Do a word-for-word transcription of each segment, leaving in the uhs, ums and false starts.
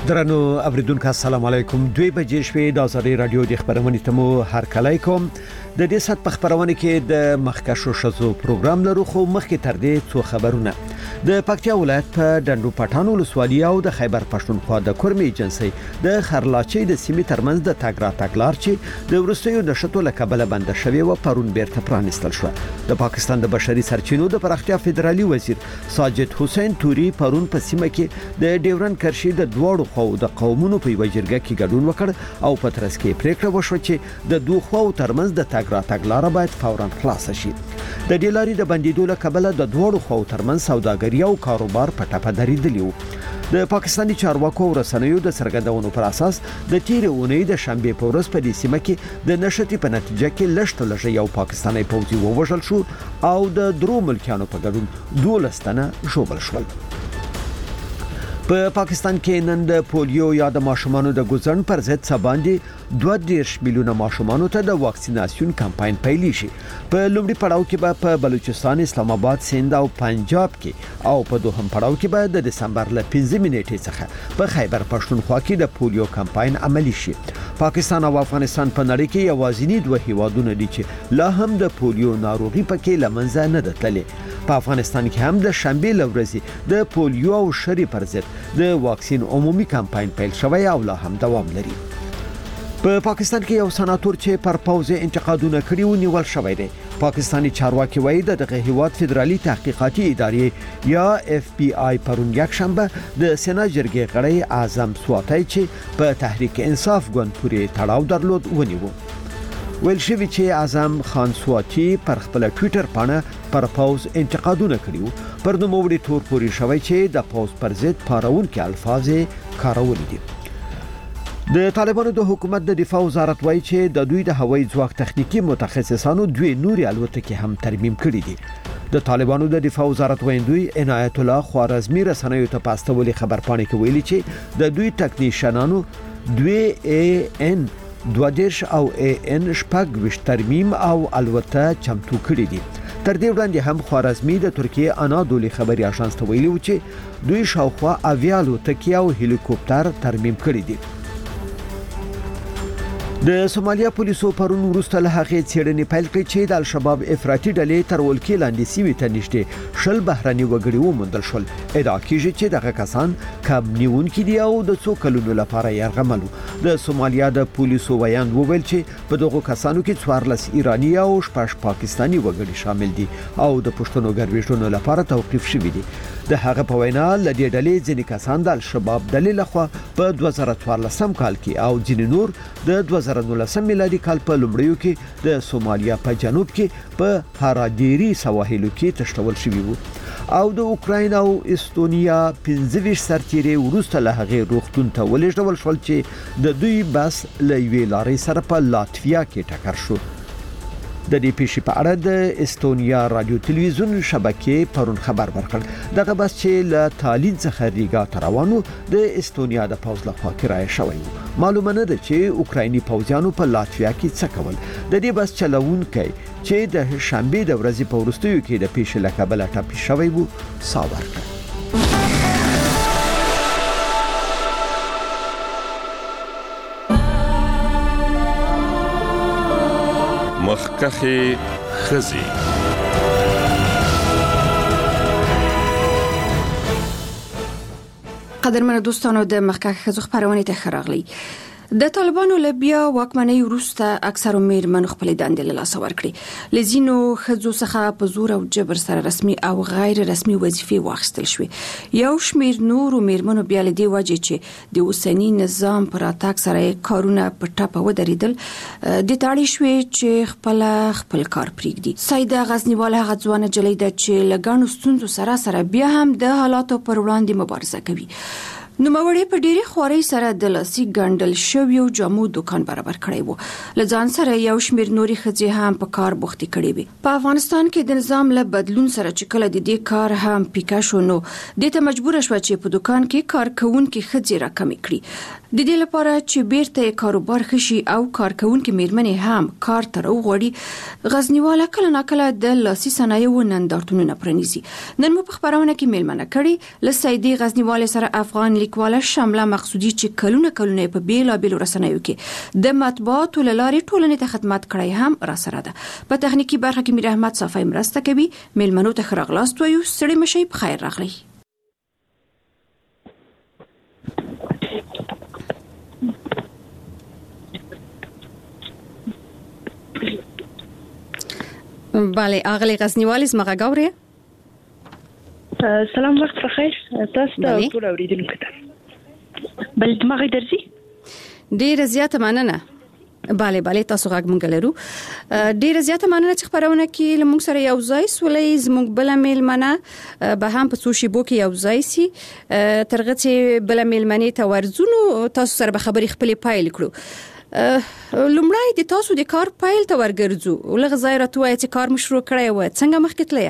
درنو اوریدونکو السلام علیکم. دوی بجې شوې د آزادۍ رادیو د خبرونې تمو هر کله کوم د دې سات په خبرونه کې د مخکښو شزو پروګرام لرو خو مخکې تر دې څو خبرونه. د پکتیا ولایت په ډنډو پټان ولسوالۍ او د خیبر پښتونخوا د کورمې ایجنسي د خرلاچي د سیمې ترمنځ د تاګ را تاګلار چې د ورستیو نشټو لکبله بند شوی و پرون بیرته پرانستل شو. د پاکستان د بشري سرچینو د پراختیا فدرالي وزیر ساجد حسین توري پرون په سیمه کې د ډیورن کرشي د دوړو خو د قومونو په وجرګه کې ګډون وکړ او په ترڅ کې پریکړه وشو چې د دوه خو ترمنځ د تاګ را تاګلار باید فورا خلاص شي. د ډیلاري د بندیدو لکبله د دوړو خو ترمنځ سوداګري او کاروبار په ټاپه درېدلی و. د پاکستاني چارواکو رسنیو د سرګردونو پر اساس د تیر اونۍ د شنبه په ورځ په دې سیمه کې د نشټي په نتیجه کې لشت لږه یو پاکستاني پوځي ووژل شو او د درو ملکیانو په ګډون دولستنه ژوبل شول. په پاکستان کې نن د پولیو یا د ماشومانو د ګوزن پر ضد سباندې دوه دیرش میلیونه ماشومانو ته د واکسیناسیون کمپاین پیل شي. په لومړي پړاو کې به په بلوچستان، اسلام آباد، سند او پنجاب کې او په دوهم پړاو کې به د دسمبر ل پنځه نیټې څخه په خیبر پښتونخوا کې د پولیو کمپاین عملی شي. پاکستان او افغانستان په نړۍ کې یوازینی دوه هیوادونه دي چې لا هم د پولیو ناروغي پکې لمنځه نه ده تللې. په افغانستان کې هم د شنبه لورځي د پولیو او شری پر ضد د واکسین عمومي کمپاین پیل شوی او لا هم دوام لري. په پاکستان کې یو سناتور چې پر پوز انتقادونه کړي و نیول شوی دی. پاکستانی چارواکي وایي د دغه هیواد فدرالي تحقیقاتي ادارې یا اف بی آی پرون یک شنبه د سنا جرګې غړی اعظم سواتای چې په تحریک انصاف ګوند پورې تړاو درلود ونیو. ویل شوی چې اعظم خان سواتی پر خپل ټوئیټر باندې پر پوز انتقادونه کړیو. پر نوموړي تور پوری شوی چې د پوز پر ضد پارون کې الفاظ کارول دي. د طالبانو د حکومت د دفاع وزارت وایي چې د دوی د هوایي ځواک تخنیکی متخصصانو دوی نوري الوتکې هم ترمیم کړې دي. د طالبانو د دفاع وزارت ویندوی عنایت الله خوارزمی رسنیو ته پاستولي خبرپاڼې کې ویلي چې د دوی ټکنیشنانو دوی ای ان دوه دیرش او ای ان شپږ وش ترمیم او الوته چمتو کړی دي. تر دې وړاندې هم خوارزمی د ترکیه انادولي خبري اژانس ته ویلي و چې دوی شاوخوا اویا الوتکې او هلیکوپټر ترمیم کړی دي. د سومالیا پولیسو پرون وروسته له هغې څېړنې پیل کړې چې د الشباب افراطي ډلې تر ولکې لاندې سیمې ته نږدې شل بهرني وګړي وموندل شول. ادعا کیږي چې دغه کسان کب نیونکي دي او د څو کلونو لپاره یرغمل وو. د سومالیا د پولیسو ویاند وویل چې په دغو کسانو کې څوارلس ایراني او شپږ پاکستاني وګړي شامل دي او د پښتنو ګرویږونو لپاره توقیف شوي دي. د هغه په وینا لدې ډلې ځینې کسان د الشباب ډلې لخوا په دوه زره څوارلسم کال کې او ځینې نور د دوه زره نولسم میلادي کال په لومړیو کې د سومالیا په جنوب کې په هاراديري سواحلو کې تشتول شوي وو. او د اوکراین او استونیا پنځه ویشت سرتیري وروسته له هغې روغتون ته ولېږدول شول چې د دوی بس له یوې لارې سره په لاتویا کې ټکر شو. د دې پیښې په اړه د استونیا رادیو تلویزیون شبکې پرون خبر ورکړ. دغه بس چې له تالین څخه ریګا ته روانو د استونیا د پوځ لخوا کرایه شوی و. معلومه نه ده چې اوکرایني پوځیانو په لاتویا کې څه کول. د دې بس چلوونکی چې د شنبه د ورځې په وروستیو کې د پیښې له کبله ټپي شوی و سا ورکړ. مخکخي خزي قدرمن دوستانو د مخکخ خزو خبرونه ته خراغلی. د طالبانو لبیا واکمنۍ وروسته اکثر میرمن خپل دندې له لاس ورکړي. لزینو خزو څخه په زور او جبر سره رسمي او غیر رسمي وظیفې واخیستل شوې. یو شمیر نور میرمنو بیا له دې وجې چې د اوسنی نظام پر اتاک سره کارونه په ټاپه ودرېدل د تاړي شوې چې خپل خپل کار پریږدي. سیده غزنیواله هغه ځوانه جلۍ ده چې لګانو ستونزو سره سره بیا هم د حالاتو پر وړاندې مبارزه کوي. نوموړی په ډېری خوارۍ سره د لاسي ګنډل شویو جامو دکان برابر کړی وو. له ځان سره یو شمیر نوري ښځې هم په کار بوختې کړې وې. په افغانستان کې د نظام له بدلون سره چې کله د دې کار هم پیکه شو نو دې ته مجبوره شوه چې په دکان کې کارکوونکي ښځې راکمې کړي. د دې لپاره چې بیرته کاروبار ښه شي او کارکوونکي میرمنې هم کار ته راوغواړي، غزنیواله کله ناکله د لاسي صنایعو نندارتونونه پرانیزي. نن مو په خبرونه کې میلمنه کړې له سیدې غزنیواله سره افغان لیکواله شامله مقصودی چې کلونه کلونه په بیلا بیل رسنیو کې د مطبوعاتو لارې ټولنې ته خدمت کړی هم را سره ده. په تخنیکی برخه کې میر احمد صافی مرسته کوي. میلمنو ته ښه راغلاست وایو. ستړي مشئ، په خیر راغلی. بله اغلی غزنیوالی زما غاوري. سلام وخت بخیر. تاسو ته ټول اوریدونکو ته بل دماغي درځي ډیره زیاته مننه. bale bale تاسو غږ مونږ لرو. ډیره زیاته مننه چې خبرونه کې لمونږ سره یو ځای سولې زموږ بل میلمنه به هم په څو شیبو کې یو ځای سي ترغه چې بل میلمنه ته ورزونو تاسو سره به خبرې خپلې پایل کړو. لومړی د تاسو د کار پایل ته ورګرځو. ولغه ځای راته چې کار مشروع کړی و څنګه مخکې تللی؟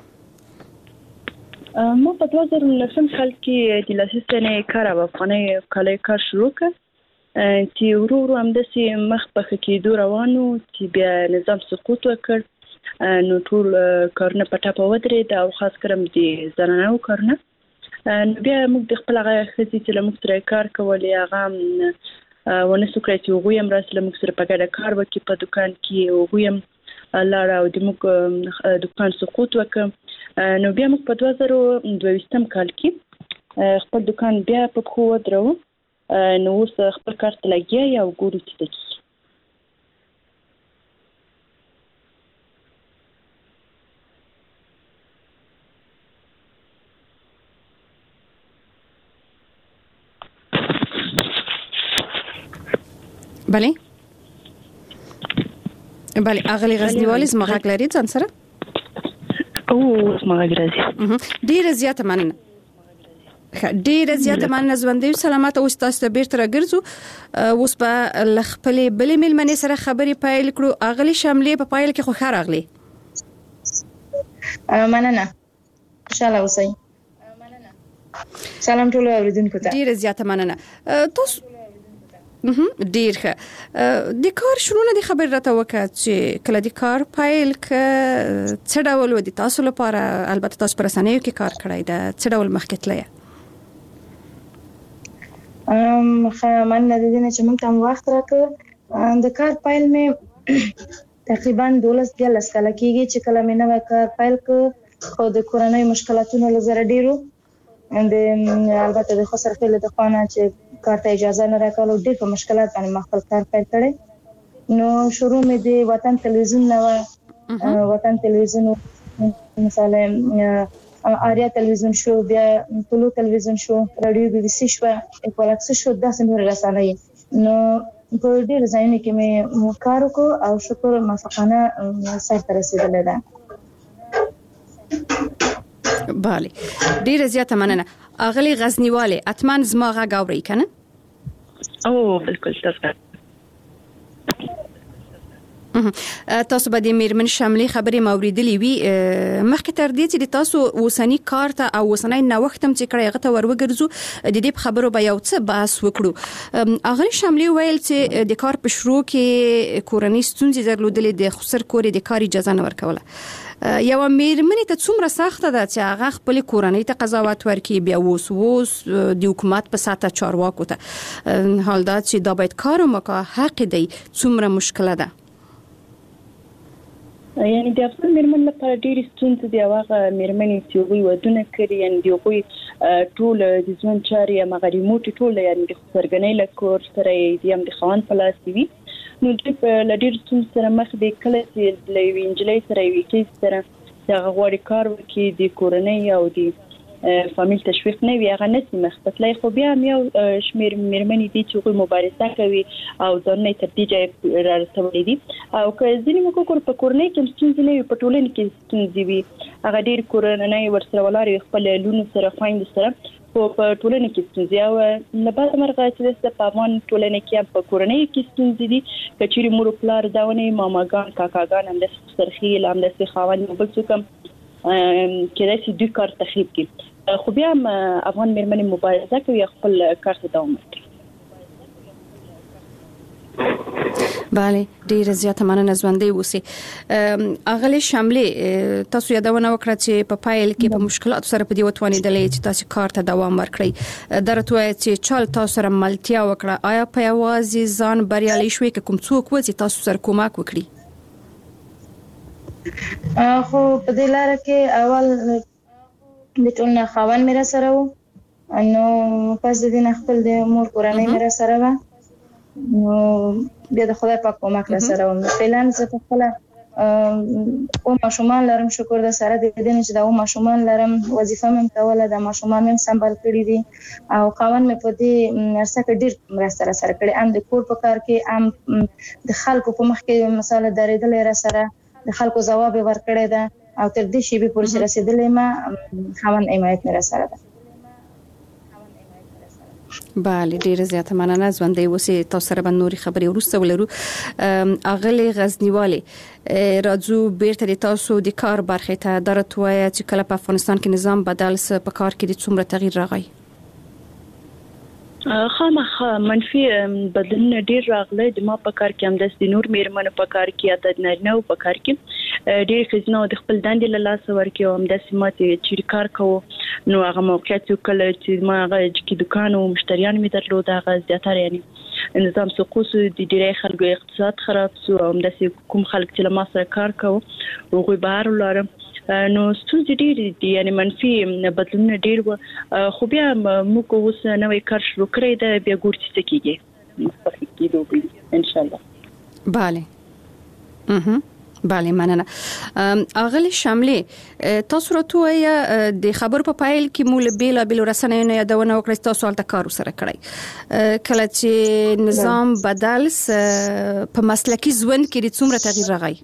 ما په دوه زره نولسم کال کې د لاسي صنایع کار او افغاني کالي کار شروع کړ چې ورو ورو همداسې مخ په ښه کېدو روانو چې بیا نظام سقوط وکړ. نو ټول کارونه په ټاپه ودرېد او خاص کر د زنانو کارونه. نو بیا موږ د خپل هغه ښځې چې له موږ سره کار کولې هغه ونه سو کړی چې هغوی هم راسي له موږ سره په ګډه کار وکړي په دکان کې. هغوی هم لاړه او د موږ دکان سقوط وکړ. نو بیا موږ په دوه زره دویشتم کال کې خپل دکان بیا په پښو ودرو. نو اوس خپل کار ته لګیا یو ګورو چې څه کیږي. بله بله اغلی غزنیوالی زما غږ لري ځان سره؟ او زما غږ راځي. ډیره زیاته مننه. ډیره زیاته مننه. ژوندۍ سلامت اوس تاسو ته بیرته راګرځو. اوس به له خپلې بلې میلمنې سره خبرې پیل کړو. اغلی شاملې په پایل کې خو ښه راغلی. مننه. خوشاله اوسئ. سلام ټولو اوریدونکو ته. ډیره زیاته مننه. تاسو ډیر ښه د کار شروع نه د خبر راته وکړه چې کله د کار پایل ک څه ډول و د تاسو لپاره؟ البته تاسو پر رسنیو کې کار کړی ده، څه ډول مخکې تللی؟ ام من د دې نه چې موږ ته وخت راکړ. د کار پایل مې تقریبا دولس دیارلس کاله کېږي چې کله مې نوی کار پیل کړ، خو د کورنۍ مشکلاتونو له زره ډیرو د البته د خسر خپل د خانه چې کار ته اجازه نه راکولو ډېر په مشکلات باندې مخ خپل کار پیل کړی. نو شروع مې د وطن تلویزیون نو وطن تلویزیون مثلا آریا تلویزیون شو، بیا طلوع تلویزیون شو، رادیو بی بی سی شو، اکوالکس شو، داسې نور رسنۍ. نو په ډېر ځایونو کې مې کار وکړ او شکر موافقانه سرته رسیدلی ده. بله ډیره زیاته مننه. اغلی غزنیوالی اتمن زما غږ اورئ کنه؟ او بالکل تاسو تاسو به د میرمن شاملې خبرې موریدلې وي. مخکې تر دې چې د تاسو اوسنی کار ته او اوسنی نوښت هم چې کړی هغه ته وروګرځو، د دې په خبرو به یو څه بحث وکړو. اغلی شاملې ویل چې د کار په شروع کې کورنۍ ستونزې درلودلې، د خسر کورې د کار اجازه نه ورکوله. یو میرمنې ته څومره سخته ده چې هغه خپل کورنۍ ته قضاوت ورکړي، بیا اوس اوس د حکومت په سطح چارواکو ته حال دا چې دا باید کار وکړي حق دی، څومره مشکله ده؟ یعنی د افغان میرمن لپاره ډېرې ستونزې دي. هغه میرمنې چې هغوی ودونه کړي، یعنی د هغوی ټول د ژوند چارې هماغه ریموټ ټول یعنی د خسرګنۍ له کور سره یې هم د خاوند په لاس وي. نو دوی په له ډېرو ستونزو سره مخ دي. کله چې له یوې نجلۍ سره یوې ښځې سره چې هغه غواړي کار وکړي، د کورنۍ او د فامیل تشویق نه وي، هغه نشي مخ ته تللی. خو بیا هم یو شمېر میرمنې دي چې هغوی مبارزه کوي او ځانونه یې تر دې ځایه رارسولی دي. او که ځینې موږ وګورو په کورنۍ کې هم ستونزې نه وي، په ټولنه کې ستونزې وي. هغه ډېر کورنۍ ورسره ولاړې وي خپل لونو سره، خویندو سره، خو په ټولنه کې ستونزې. او له بعده مرغه چې په افغان ټولنه کې هم په کورنۍ کې ستونزې دي. که چېرې مور و پلار دا ونه وي، ماماګان کاکاګان همداسې خسرخیل، همداسې خاوند یو بل څوک هم کېدای شي دوی کار تخریب کړي. خو بیا هم افغان میرمنې مبارزه کوي خپل کار ته دوام ورکړي. bale ډیر زیاته مننه ژوندۍ اوسئ. اغلی شاملې تاسو یادونه وکړه چې په پایل کې په مشکلاتو سره په دی وتوانیدلې چې تاسو کار ته دوام ورکړئ. درته وایي چې چل تاسو سره ملتیا وکړه، آیا په یوازې ځان بریالي شوي که کوم څوک و چې تاسو سره کومک وکړي؟ خو په دې لار کې اول د ټول خاوند مې را سره و، نو پس د دې خپل د مور کورنۍ مې را سره و، نو بیا د خدای پاک کومک را سره و. فعلا زه په خپل او ماشومان لرم، شکر د سره د دې چې دا او ماشومان لرم، وظیفه مې کوله، د ماشومان مې سمبال کړی دي او خاوند مې په دې ارسه کې ډیر مرسته را سره کړې، ام د کور په کار کې، ام د خلکو په مخ کې مثلا درېدل را سره، د خلکو جواب ورکړی ده او تر دې شی به پورې رسیدلې ما خاوند حمایت مې را سره ده. بله ډیره زیاته مننه ژوندۍ اوسئ. تاسو سره به نورې خبرې وروسته ولرو. اغلی غزنیوالي راځو بیرته د تاسو د کار برخې ته. درته وایي چې کله په افغانستان کې نظام بدل س په کار کې د څومره تغییر راغی؟ خامخا منفي بدلون ډیر راغلی. د ما په کار کې هم د نور میرمنو په کار کې یا د نارینه‌و په کار کې ډیر ښځینه د خپل دندې له لاسه ورکړي او همداسې ماته چې کار کوو نو هغه موقعیت کله چې ما هغه چې دکان او مشتریان مې درلود هغه زیاتره یعنی نظام سقوط د ډیری خلکو اقتصاد خراب شو او همداسې کوم خلک چې له ما سره کار کوي هغوی بهر ولاړم، نو ستونزې ډېرې دي، یعنی منفي بدلونونه ډېر وو. خو بیا موږ اوس نوی کار شروع کړی دی، بیا ګورو چې څه کېږي، مستقیم کېدو به انشاءالله. بله اها بله مننه. اغلی شاملې تاسو راته وایي د خبرو په پایل کې مو له بیلابېلو رسنیو نه یادونه وکړه چې تاسو هلته کار وسره کړی. کله چې نظام بدل په مسلکي ژوند کې د څومره تغییر راغی؟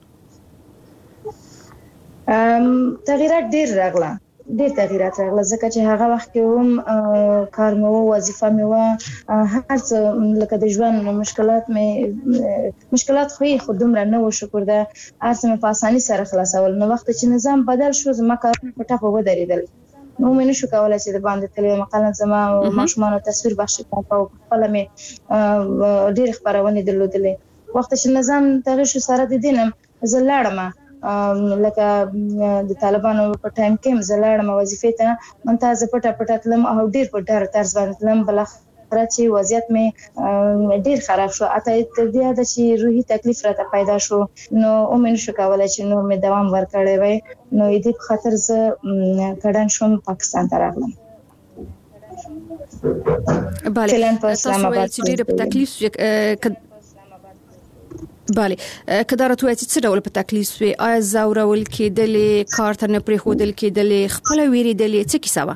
تغییرات ډیر راغله، ډیر تغییرات راغله ځکه چې هغه وخت کې هم کار مې و، وظیفه مې و، هر څه لکه د ژوند مشکلات مې مشکلات خو یې خو دومره نه و، شکر ده هر څه مې په اسانۍ سره خلاصول. نو وخت چې نظام بدل شو زما کارونه په ټپه ودرېدل، نو مې نشو کولی چې د باندې تلوي مقاله زما ماشومانو تصویر بخښي کوم او خپل مې ډیر خبرونه درلودلې. وخت چې نظام تغیر شو سره د دینم زه لاړم لکه د طالبانو په ټایم کې مزلاړم وظیفې ته منتظر پټه پټه تلم او ډیر په ډار طرز باندې تلم. بل اخر چې وضعیت مې ډیر خراب شو، اته تر دې د چې روحي تکلیف راته پیدا شو، نو اومن شو کولای چې نور مې دوام ورکړی وای، نو دې په خاطر زه کډن شوم پاکستان ته راغلم. بله تاسو وایي چې ډیر په تکلیف بله کدارت وایي چې څه ډول په تکلیف وي؟ آیا زورول کېدلې، کار ته نه پرېښودل کېدلې، خپله ویرېدلې، څه کیسه وه؟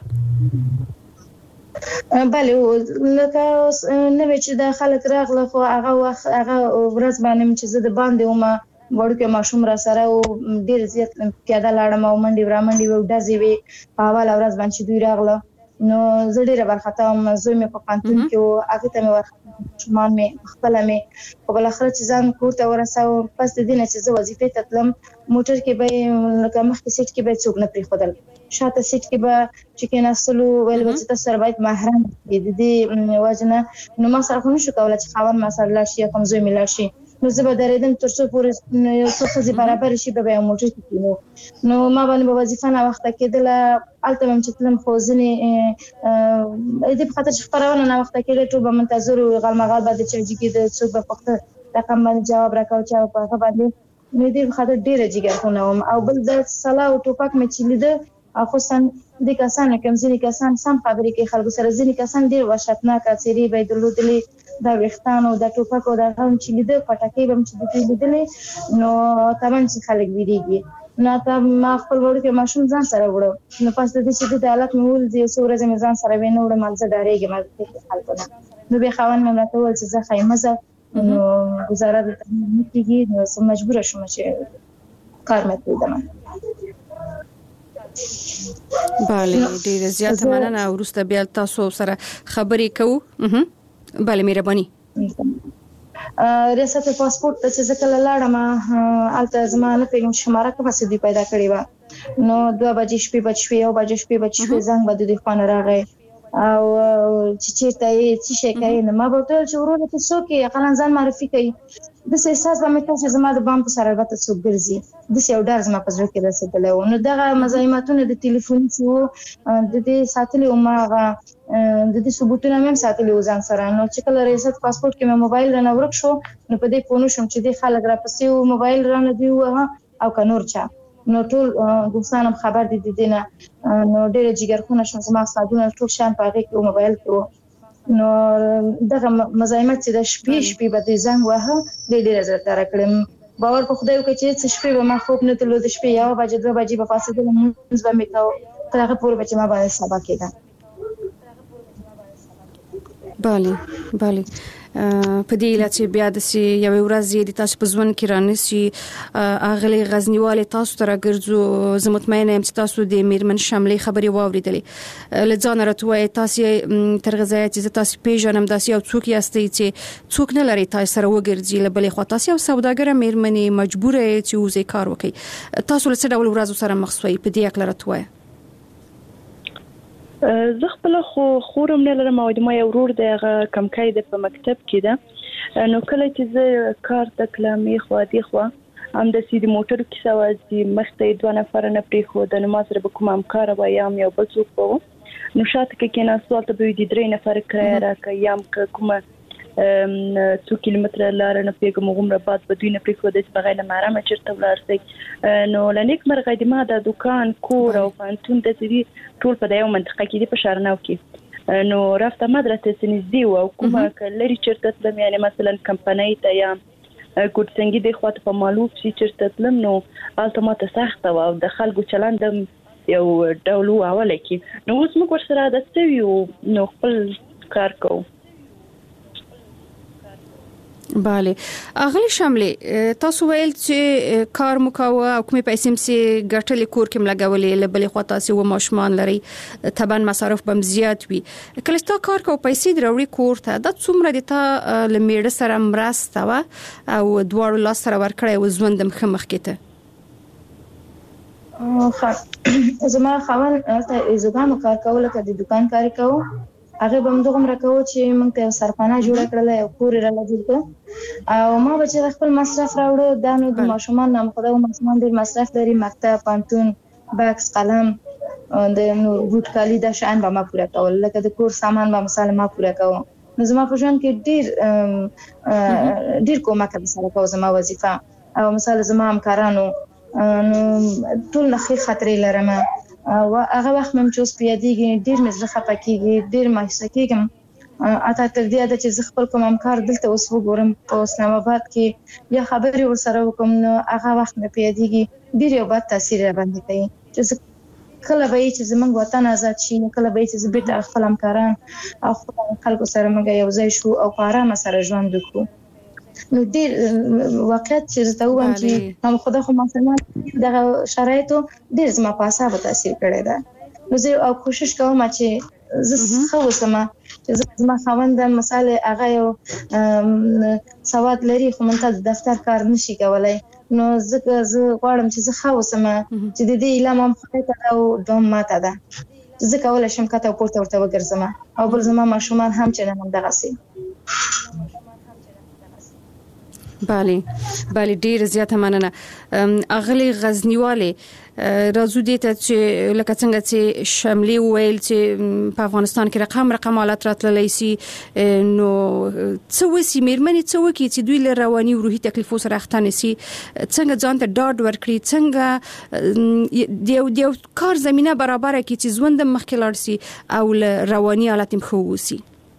بله لکه نوې چې د خلک راغله خو هغه وخت هغه ورځ باندې چې زه د باندې ومه وړوکی ماشوم را سره و، ډېر زیات پیاده لاړم او منډې رامنډې وې او ډزې وې په اوله ورځ باندې چې دوی راغله، نو زه ډېره وارخطا وم. زوی مې په پوهنتون کې و، هغې ته مې وارخطا ماشومان مې خپله مې خو بالاخره چې ځان کور ته ورسوم پس د دې نه چې زه وظیفې ته تلم موټر کې به یې لکه مخکې سیټ کې به یې څوک نه پرېښودل، شاته سیټ کې به چې کېناستلو ویل به چې تاسو سره باید محرم وي، د دې وجه نه نو ما سره خو نشو کولی چې خاوند ما سره لاړ شي یا کوم زوی مې لاړ شي، نو زه به درېدم تر څو پورې یو څو ښځې برابر شي به به یو موټر کې کېنو، نو ما باندې به وظیفه ناوخته کېدله. هلته به هم چې تلم خو ځینې دې په خاطر چې خپرونه ناوخته کېدله ټول به منتظر وو، غالمغال به د چرجي کېده، څوک به پوښتنه رقم باندې جواب راکاوه چا په هغه باندې، نو دې په خاطر ډېره جګرخونه وم. او بل د سلا او ټوپک مې چې لیده خصوصا د کسانو کوم ځینې کسان سم خبرې کوي خلکو سره، ځینې کسان ډېر وحشتناکه څېرې به یې درلودلې، دا ویښتان او دا ټوپک او دا هم چې لیده پټکۍ به هم چې د دوی لیدلې نو طبعا چې خلک ویرېږي. نو ته ما خپل وړوکی ماشوم ځان سره وړه، نو پس د دې چې د حالت مې ولید یو څو ورځې مې ځان سره وې نه وړم، زه ډارېږم د خلکو نه، نو بیا خاوند مې راته وویل چې زه ښایي مه ځه، نو ګزاره دلته نه کېږي، نو زه مجبوره شوم چې کار مې پرېږدم. بله ډیره زیاته مننه. وروسته بیا تاسو سره خبرې کوو. بله مهرباني. ریاست پاسپورت ته چې زه کله لاړم هلته زما نه پوهېږم چې شماره کومه څه دوی پیدا کړې وه، نو دوه بجې شپې بج شوې، یو بجې شپې بج شوې، زنګ به د دوی خوا نه راغی، او چې چیرته یې څه شي کوي نو ما به ټول چې ورور ته څوک یې اقلا ځان معرفي کوي د څه احساس به مې کړ چې زما د بام په سره البته څوک ګرځي د څه یو ډار زما په زړه کې رسېدلی و. نو دغه مزاحمتونه د ټلیفون چې وو د دې ساتلي وو ما هغه د دې ثبوتونه مې هم ساتلي وو ځان سره. نو چې کله ریاست پاسپورټ کې مې موبایل رانه ورک شو نو په دې پوه نه شوم چې دې خلک راپسې وو موبایل رانه دي ووهه او که نور چا. نو ټول دوستان هم خبر دي د دې نه. نو ډېره جګرخونه شوم زما استادونه ټول شیان په هغې کې وو موبایل کې وو. نو دغه مزاحمت چې د شپې شپې به دې زنګ واهه ډېر ډېره زړه تاره کړم. باور په خدای وکړه چې څه شپې به ما خوب نه تلو د شپې یوه بجې دوه بجې به پاڅېدلم لمونځ به مې کوه تر هغه پورې به چې ما باندې سبا کېده. بله بله په دې اله چې بیا د سي یو ورځ د تاسو په ژوند کې رانسي اغلی غزنیواله تاسو تر ګرځو زه مطمئنه یم چې تاسو د میرمن شملې خبري واوریدلې لځان راتوي تاسو تر غزای چې تاسو پیژنم داسې یو څوک یاستئ چې څوک نه لري تاسو سره وګرځي لبلې خو تاسو یو سوداګر میرمنې مجبوره چې وزې کار وکړي تاسو له څه ډول ورځ سره مخ شوي په دې اکل راتوي. زه خپل خو خورم نه لرم او د ما یو ورور دی هغه کمکای دی په مکتب کې ده. نو کله چې زه کار ته کلم یې خو دی خو هم د سیدی موټر کې سوازي مخته دوه نفر نه پرې خو د نو سره به کوم همکار و یا یو بل څوک وو نو شاته کې کې نه سوال ته به د درې نفر کرایه راکې یم کومه څو کیلومتر لار نه پیګم غومره بعد په دوی نه پرې خو د بغیر مرامه چیرته ولرسي. نو لنیک مرغې د ما د دکان کور او پانتون د دې ټول په یو منطقه کې دی په شارناو کې. نو رافته مدرسې سنځدي او کومه کلري چیرته تلم یعنی مثلا کمپنۍ ته یا کوټسنګي د خواته په معلوم شي چیرته تلم نو الټماته سخت او د خلکو چلند یو ډول اوله کې نو اوس موږ سره د سویو نو خپل کار کوو. بله اغلی شملې تاسو ویل چې کار مکاوه او کومې پیسې مسي ګټلې کور کې ملګولې لبلې خو تاسو و ماشومان لري طبعا مصارف بم زیات وي کله چې کار کو پیسې دروړي کور ته د څومره د تا لمیړه سره مرسته وا او دوړ لاس سره ور کړی و ژوندم خمخ کېته. خا زما خاون ته زګام کار کول کړي د دکان کار کوو هغه به موږ هم راکو چې موږ ته سرپانا جوړ کړل او کور را لږه او ما به چې خپل مصرف راوړو دا نو د ماشومان نام خدای ماشومان ډیر مصرف لري مکتب پانتون باکس قلم د نو بوت کالی د شان به ما پوره کول لکه د کور سامان به مثلا ما پوره کوم. نو زما په ژوند کې ډیر ډیر کومه کوي سره کوم زما وظیفه او مثلا زما همکارانو نو ټول نه خطرې لرم او هغه وخت مم چې اوس پیادېږي ډېر مې زړه خفه کېږي ډېر مایوسه کېږم اته تر دې ده چې زه خپل کوم همکار دلته اوس وګورم په اسلام آباد کې یا خبرې ورسره وکړم نو هغه وخت مې پیادېږي ډېر یو بد تاثیر را باندې کوي چې زه کله به چې زمونږ وطن آزاد شي کله به چې زه بیرته خپل همکاران او خپل خلکو سره موږ یو ځای شو او په ارامه سره ژوند وکړو. نو ډېر واقعیت چې زه وایم چې هم خدای خو مثلا دغه شرایطو ډېر زما په اعصابو تاثیر کړی ده. نو زه او کوشش کوم چې زه ښه اوسم چې زما خاوند مثلا هغه یو سواد لري خو منته د دفتر کار نشي کولای نو زه زه غواړم چې زه ښه اوسم چې د دې علم هم خدای ته او دوم ماته ده زه کولای شم کته پورته ورته وګرځم او بل زما ماشومان هم چې نه هم دغه سي. بله بله ډیر زیاته مننه اغلی غزنیواله راځو دې ته چې لکه څنګه چې شملې ویل چې په افغانستان کې رقم رقم حالات راتللی سي نو څه وسی میرمنې څه وکړي چې دوی له رواني او روحي تکلیفو سره اخته نشي څنګه ځان ته ډاډ ورکړي څنګه د یو کار زمينه برابر کړي چې ژوند مخکې لاړ شي او له رواني حالت هم ښه وسی.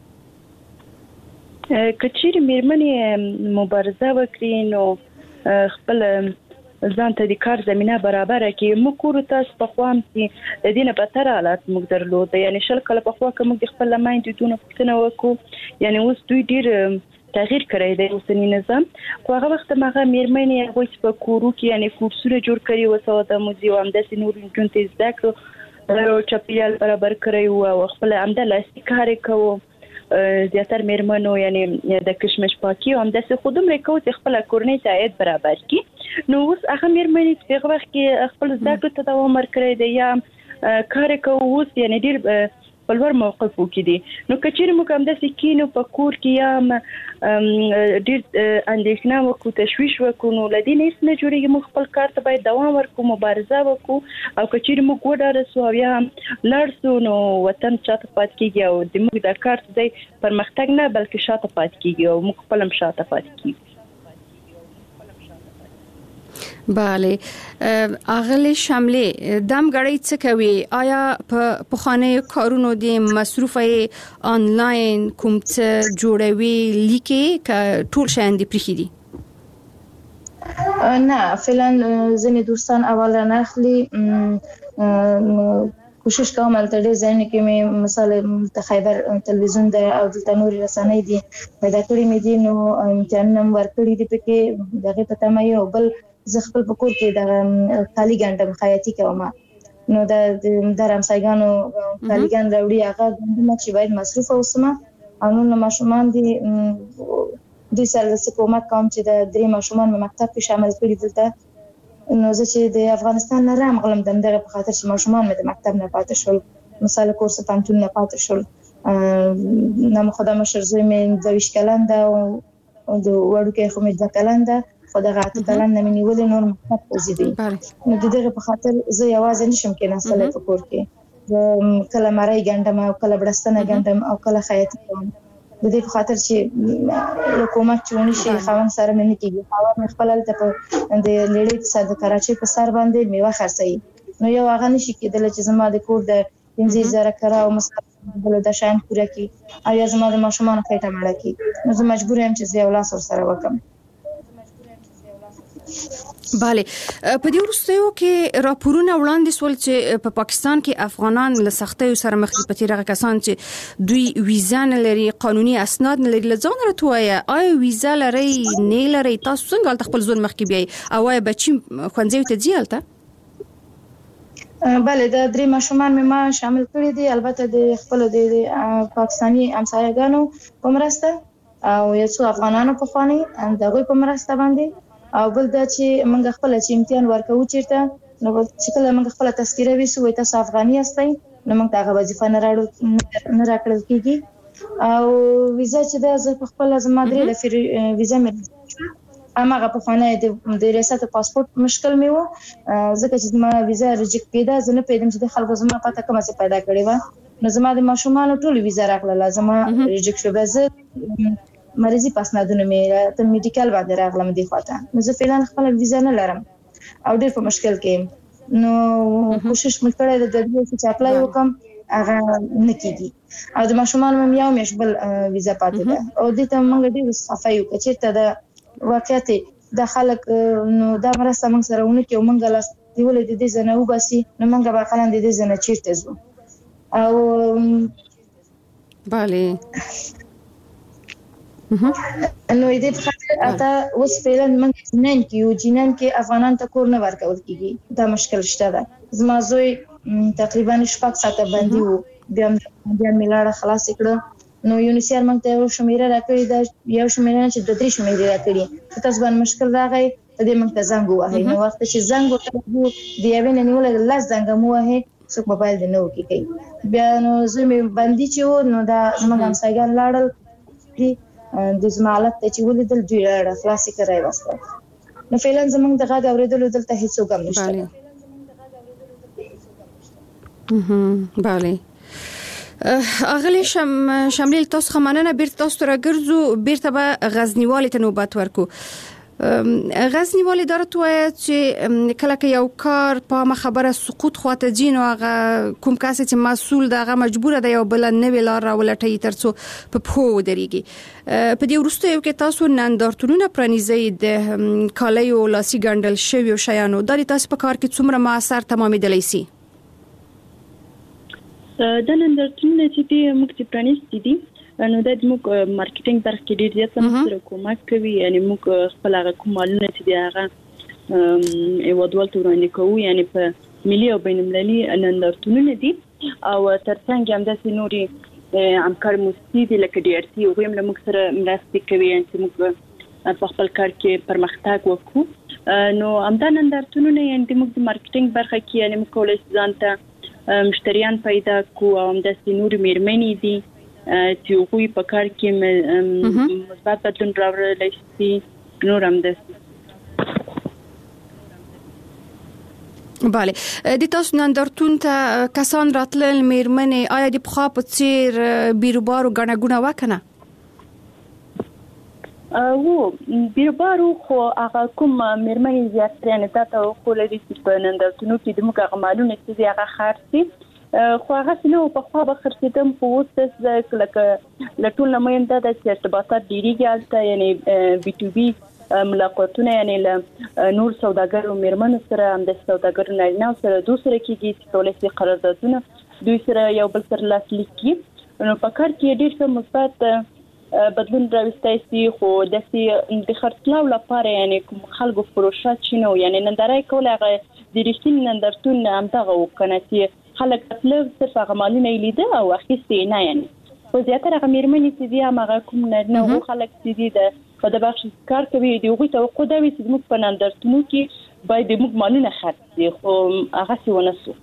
کچېر میرمنې مبارزه وکړي نو خپل ځان ته د کار زمينه برابر کړي موږ کور تاسو په خوام چې د دینه په تر حالت موږ درلود یعنی شل کله په خوا کوم د خپل لمایند دونه پښتنه وکړو یعنی اوس دوی ډیر تغییر کړی دی اوسنی نظام خو هغه وخت ماغه میرمنې هغه په کورو کې یعنی کورسونه جوړ کړي وسو د موزیوم د سینور انټونټ زده کړو او چاپیال برابر کړی او خپل عمده لاسي کار کوو زیاتر میرمنو یعنی د کشمش پاکي او د خودم ریکو چې خپل کورنۍ ته عاید برابر کی نو اوس هغه میرمنې په هغه وخت کې خپل زده کړو ته دوام ورکړی دی یا کار کوي اوس یعنی ډیر خپلور موقف وکړي. نو کچېر مو کوم د سکینو په کور کې یا ډېر اندېښنه وکړو تشويش وکړو نو لدی نه نه جوړیږي. موږ خپل کار ته باید دوام ورکړو مبارزه وکړو او کچېر موږ وډاره سو یا لړسو نو وطن چاته پات کیږي او د موږ د کار ته پرمختګ نه بلکې شاته پات کیږي او موږ خپل هم شاته پات کیږي. بله اغلی شاملې دم غړی څه کوي؟ آیا په پخواني کارونو د مصرفه آنلاین کوم څه جوړوي لیکي ک ټول شاند پرخي دي؟ نه فعلا ځنې دوستان اول نه اخلي. کوشش کوم تل دې ځین کې مې مثلا خیبر تلویزیون د او د تنوري رسنۍ دي پیدا کړې مې دي نو امتحان نم ورکړې دي پکې دغه پته مې یو بل ز خپل پکور کې د خالي ګندم خیاطي کوم نو د درم سایګانو خالي ګند وړي هغه ګندم چې باید مصرف اوسمه او نو ماشومان دي د سره حکومت کوم چې د درې ماشومان په مکتب کې شامل کړي دلته نو زه چې د افغانستان نه رام غلم دمدغه په خاطر چې ماشومان مې د مکتب نه پاتې شول مثلا کورس پانتون نه پاتې شول نو خدامه شرزوی مې د ویش کلنده او د وړو کې خو مې د کلنده خدای غاټ کلنده مې نیولې نور مکتب وزیدي نو د دغه په خاطر زه یوازې نشم کې نسله په کور کې کله مړی ګندم او کله بړستنه ګندم او کله خیاطي کوم د دې په خاطر چې حکومت چونی شي خوان سره مې نه کیږي خاور مې خپل ته د لړۍ سره د کراچۍ په سر باندې میوه خرڅي نو یو هغه نشي کېدل چې زما د کور د پنځه زره کرا او مثلا د شان پوره کی او یا زما د ماشومان خېټه مړه کی نو زه مجبور یم چې زه ولا سره وکم. بله په دې وروستیو کې راپورونه وړاندې سول چې په پاکستان کې افغانان له سختیو سره مخ دي. په تیرغه کسان چې دوی ویزا نه لري قانوني اسناد نه لري لځان راتوي آی ویزا لري نه لري تاسو څنګه خپل ځون مخ کې بیاي او بچی خوندې ته ځیالته؟ بله د درې ماشومان مې ما شامل کړی دي البته د خپل د پاکستاني همسایګانو په مرسته او یو څو افغانانو په خواني دغه په مرسته باندې او بل دا چې موږ خپل چې امتحان ورکو چیرته نو چې کله موږ خپل تذکره ویسو وي تاسو افغاني یاستئ نو موږ هغه وظیفه نه راړو نه راکړل کیږي او ویزا چې د خپل زما درې د ویزا مې اماغه په خانه د ریاست پاسپورت مشکل مې وو ځکه چې زما ویزا ریجیکټ کېده زه نه پیدم چې د خلکو زما پته کومه څه پیدا کړې و نو زما د ماشومان ټول ویزا راکړل زما ریجیکټ شو به زه مریضي پاسنادونه مې ته میډیکل باندې راغلم دی خواته نو زه فعلا خپل ویزا نه لرم او ډېر په مشکل کې نو کوشش مې کړې د دې چې اپلای وکم هغه نکېږي او د ماشومان مې یو مېش بل ویزا پاتې ده او دې ته موږ ډېر صفایو چې ته د واقعیت د خلک نو دا مرسته موږ سره ونه کې موږ لاس دیولې د دې زنه وباسي نو موږ به خلک د دې زنه چیرته زو او bale نو دې په خاطر اته اوس فعلا موږ جنان کې یو جنان کې افغانان ته کور نه ورکول کیږي دا مشکل شته ده زما زوی تقریبا شپږ ساعته باندې وو بیا بیا ملاړه خلاص کړه نو یونیسيار موږ ته یو شمیره راکړی دا یو شمیره چې د درې شمیره راکړي تاسو باندې مشکل راغی ته دې موږ ته زنګ ووهئ نو وخت چې زنګ وکړو دی یو نه نیول لاس زنګ مو وهه څوک موبایل دې نو کې کوي بیا نو زه مې باندې چې نو دا موږ هم سایګان لاړل د زمالت چې ولیدل دوی را خلاص کړای واسطه نو فعلا زمونږ دغه د اوریدلو دلته هیڅ وګم نشته. بله اغلی شم شامل تاسو خماننه بیرته تاسو راګرځو بیرته به غزنیوالي ته نوبت ورکو. غزنیوالي داره توه چې کله که یو کار په خبره سقوط خواته جین او هغه کوم کس چې مسؤل دغه مجبور دی یو بل نه ویلار راولټي ترڅو په پخو دريږي. په دې وروسته یو کې تاسو نندارتونونه پرانیزي د کالیو لاسي ګندل شوی او شیانو د تاسو په کار کې څومره موثر تمامېدلی سي؟ د نندارتونونه چې موږ چې پرانیستي دي نو د موږ مارکیټینګ برخه کې ډیر زیات سره کومک کوي یعنی موږ خپل هغه کومالونه چې دی هغه ایوادوال تورانه کوو یعنی په ملي او بین المللي نندارتونونه دي او ترڅنګ هم د سينوري همکار مستدي لکه ډي ار سي او هم موږ سره مرسته کوي چې موږ په خپل کار کې پرمختګ وکړو نو همدا نندارتونونه یعنی موږ د مارکیټینګ برخه کې یعنی موږ کولای ځان ته مشتریان پیدا کو او د سینور میرمنې دي چې هغوی په کار کې مثبت بدلون راوړلی شي نور هم د بله د تاسو نندارتون ته کسان راتلل میرمنې آیا د پخوا په څیر بیروبارو غڼه ګونه وکنه او بیروبارو خو هغه کوم میرمنې زیاتره نه تاسو خو لري چې په نندارتونو کې د موږ غمالونه چې هغه خارسي خو هغه نو په خوا به خرڅیدم خو اوس لکه لټول نماینده د ارتباطات ډیریږي البته یعنی بي تو بي ملاقاتونه یعنی له نور سوداګرو میرمنو سره هم د سوداګرو نارینه سره دوی سره کېږي چې ټولې قراردادونه دوی سره یو بل سره لاسلیک کړي نو په کار کې ډېر څه مثبت بدلون راوستای شي خو د سي د خرڅلاو لپاره یعنی کوم خلکو پروژه چینو یعنی نندارای کول هغه د رښتینی نندارتون هم دغه وکنه چې خلک خپل صرف هغه مالونه لیده او اخیستي نه یعنی خو زیاتره هغه میرمنې چې دي هغه کوم نه نو خلک چې دي د په د بخش کار کوي دی هغه توقع دا وي چې موږ په نندارتونو کې باید موږ مالونه خرڅي خو هغه څه ونسو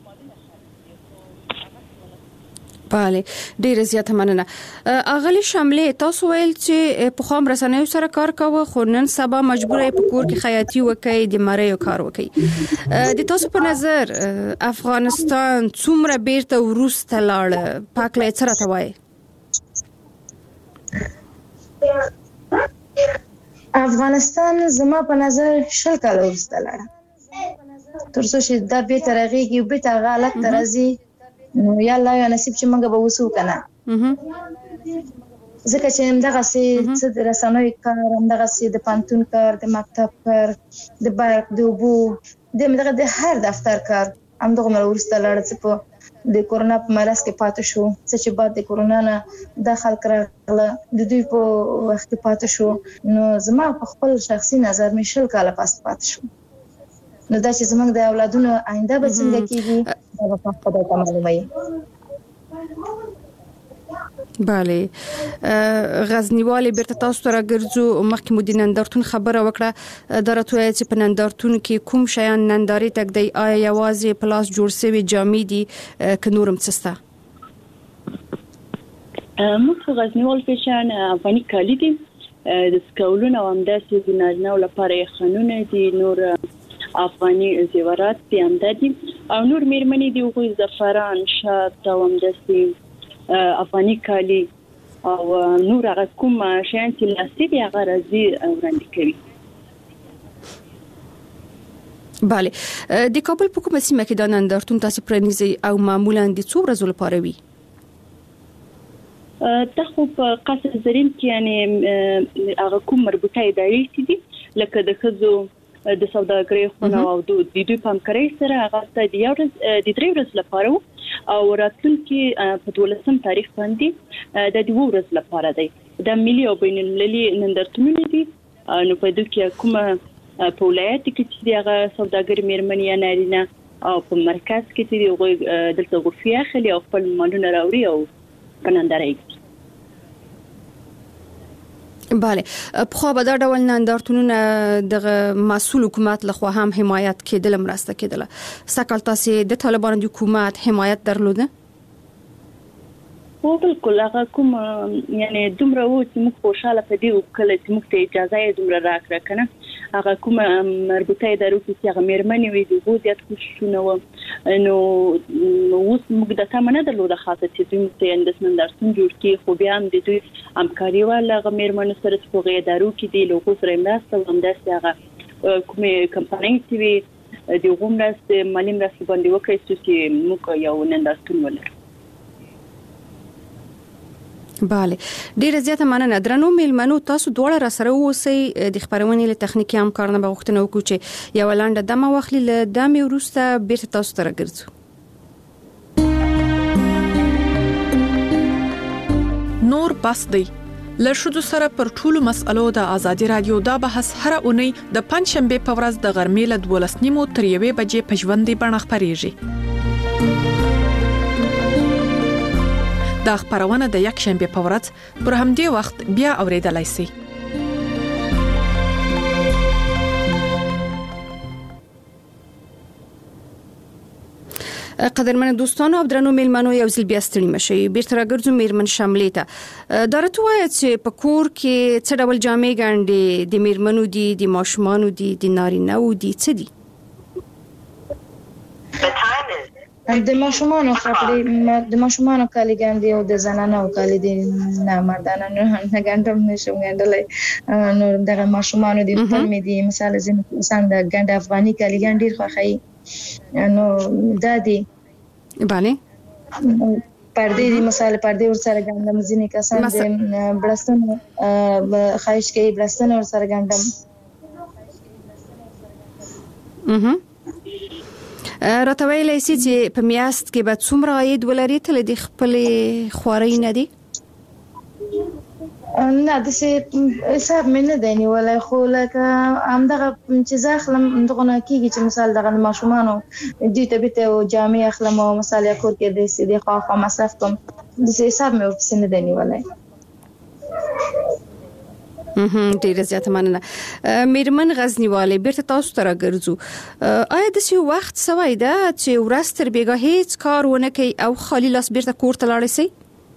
بله ډیره زیاته مننه اغلی شاملې تاسو ویل چې په خام رسنیو سره کار کاوه خو نن سبا مجبور یې په کور کې خیاطي وکړي د مریو کار وکړي د تاسو په نظر افغانستان څومره بیرته وروسته لاړ پاکله څه راته وایي افغانستان زما په نظر شل کاله وروسته لاړ تر څو چې دا به ترغیږي او به تغالط ترازی نو یا الله یا نصیب چې موږ به وسو کنه ځکه چې همدغه سي څه د رسنوي کار همدغه سي د پانتون کار د مکتب کار د برق د وبو د همدغه د هر دفتر کار همدغه مر ورسته لاړ چې په د کورونا په مرز کې پاتې شو چې بعد د کورونا نه داخل کړل د دوی په وخت پاتې شو نو زما په خپل شخصي نظر مشل کاله پاس پاتې شو نو دا چې زمونږ د اولادونو آینده به څنګه کیږي دا به په خپل معلومه بله غزنیوالی بیرته تاسو ته راګرځو مخکې مو د نندارتون خبره وکړه درته وایي چې په نندارتون کې کوم شیان نندارې تک دی آیا یوازې پلاس جوړ شوی جامې دي که نورم څه شته موږ غزنیوال فیشن افغاني کالي دي د سکولونو او همداسې د نارینه‌و لپاره یې خانونه دي نور افغاني زیورات دي همدادي او نور میرمنې دي هغوی زعفران شات او همداسې افغاني کالي او نور هغه کوم شیان چې لاسي دي هغه راځي وړاندې کوي بله د کابل په کومه سیمه کې د نندارتون تاسو پرانیزي او معمولا د څو ورځو لپاره وي ته خو په قصر زرین کې یعنی هغه کوم مربوطه ادارې دي لکه د خزو د سوداګرۍ خونه او د دوی پامکرۍ سره هغه د یو ورځ د درې ورځې لپاره او راتلونکي په دولسم تاریخ باندې د دوه ورځې لپاره دی د ملي او بین المللي نندارتونونه دي نو په دوی کې کومه په ولایت کې چې هغه سوداګر میرمنې یا نارینه او په مرکز کې چې هغه دلته غوښتي اخلي او خپل مالونه راوړي او په نندارۍ بله په به دا ډول نندارتونونه د مسؤل حکومت لخوا هم حمایت کېدل مرسته کېدل سکل تاسو د طالبانو د حکومت حمایت درلوده او بالکل هغه کوم یعنی دومره و چې موږ خوشاله پدې وکړل چې موږ ته اجازه یې دومره راکړه کنه هغه کوم مربوطه ادارو چې هغه میرمنې وي د وو زیات خوشونه و نو اوس موږ د تامنه درلوده خاصه چې دوی ته اندسمن درسون جوړ کې خو بیا هم د دوی همکاري ولا هغه میرمنو سره په ادارو کې دی لوګو سره مرسته ومداسه هغه کومه کمپایني چې د غومرسته مالي مرسته باندې وکړي چې موږ یو نندارتون ولرو بله ډیره زیاته مننه درنو میلمنو تاسو دواړه را سره اوسئ د خبرونې له تخنیکی همکارانه بغوښتنه وکړو چې یو لاندې دمه واخلي له دمه وروسته بیرته تاسو ته راګرځو نور بس دی لښودو سره پر ټولو مسألو د ازادي رادیو دا بحث هر اونۍ د پنځ شنبه په ورځ د غرمې له دولس نیمو تر یوې بجې په ژوندۍ بڼه خپرېږي دا خبرونه د یک شنبه په ورځ پر همدې وخت بیا اوریدلای شئ قدرمن دوستانو او درنو میلمنو یو ځل بیا ستړي مشي بیرته راګرځو میرمن شاملې ته درته وایي چې په کور کې څه ډول جامې ګنډي د میرمنو دي د ماشومانو دي د نارینه‌و دي څه دي د ماشومانو خپلې د ماشومانو کالي ګنډي او د زنانو کالي دي نه مردانه نه ګنډم نشم ګنډلای نو دغه ماشومانو دي په مې دي مثال زین انسان د ګنډ افغاني کالي ګنډي خوخی نو دا دي bale پردې دي مثال پردې ور سره ګنډم ځینې کسان د بلستان خایش کې بلستان ور سره ګنډم اها راته ویلای سي چې په میاشت کې به څومره عاید ولري تل د خپل خواري نه دي نه د څه حساب مې نه دی نیولای خو لکه همدغه چې ځخلم دغه نه کیږي چې مثال دغه ماشومانو دې ته به ته جامع اخلم او مثال یا کور کې د سې د خواخه مصرف کوم د حساب مې ورپسې نه دی نیولای مهم ډیر زیات مننه میرمن غزنیواله بیرته تاسو ته راګرځو آیا د سی وخت سوي ده چې ورستر بیګه هیڅ کار ونه کوي او خالی لاس بیرته کور ته لاړ شي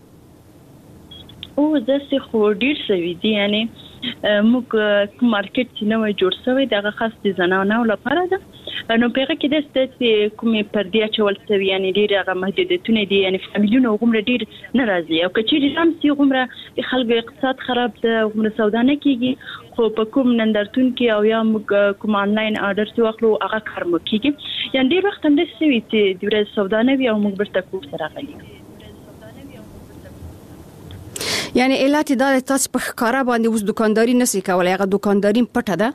او داسې خو ډیر سوي دي یعنی موږ مارکیټ چې نو جوړ شوی دغه خاص دي زنانو لپاره ده نو پیغه کې د ستې کومې پردې چول سوي یعنی ډیر هغه محدودیتونه دي یعنی فامیلونو غومره ډیر ناراضي او کچې هم سي غومره د خلکو اقتصاد خراب ده غومره سودا نه کیږي خو په کوم نندرتون کې او یا موږ کوم انلاین آرډر څو واخلو هغه کار مو کیږي یعنی ډیر وخت هم د سوي چې د ورځ سودا نه وي او موږ برته کوم سره غلي یعنی علت دا تاسو په ښکارا باندې اوس دکانداري نسی کولای هغه دکانداري پټه ده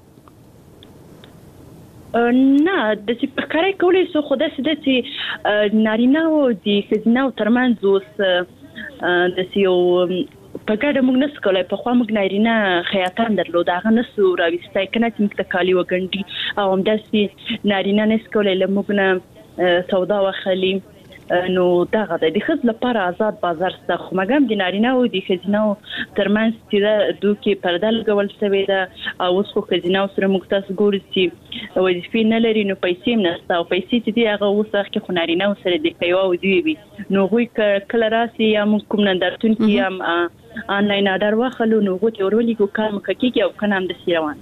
نه د څه په کار کولای سو خو د څه د نارینه او د خزینه ترمنځ اوس د سیو په ګډه موږ نس کولای په خو موږ نارینه خیاطان درلود هغه نسو راوستای کنه چې موږ تکالی وګڼي او هم د سي نارینه نس کولای لموږ نه سودا وخلی نو دغه د خز لپاره آزاد بازار سته خو مګم د نارینه او د خزینه ترمنځ چې دوی پرده لګول شوی ده او اوس خو خزینه سره موږ تاسو ګورئ چې وظیفې نه لري نو پیسې هم نشته او پیسې چې دی هغه اوس وخت کې خو نارینه سره د پیوا او دی وي نو غوي کله راسي یا موږ کوم نندرتون کې هم آنلاین آرډر واخلو نو غوته ورولې کو کار مکه او کنه هم د سیروان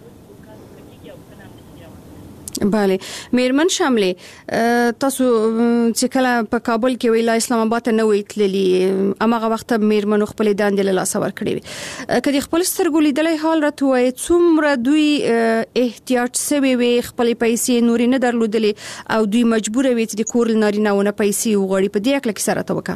bale میرمن شاملې تاسو چې کله په کابل کې ویلا اسلام آباد ته نه ویتللی اماغه وخت میرمن خپل داندې له لاس ور کړی کدي خپل سترګو لیدلې حال راټوي څومره دوی احتیاط سوي وي خپل پیسې نوري نه درلودلې او دوی مجبور وي چې د کور نارینهونه پیسې وغوړي په دې اکل کې سره توکا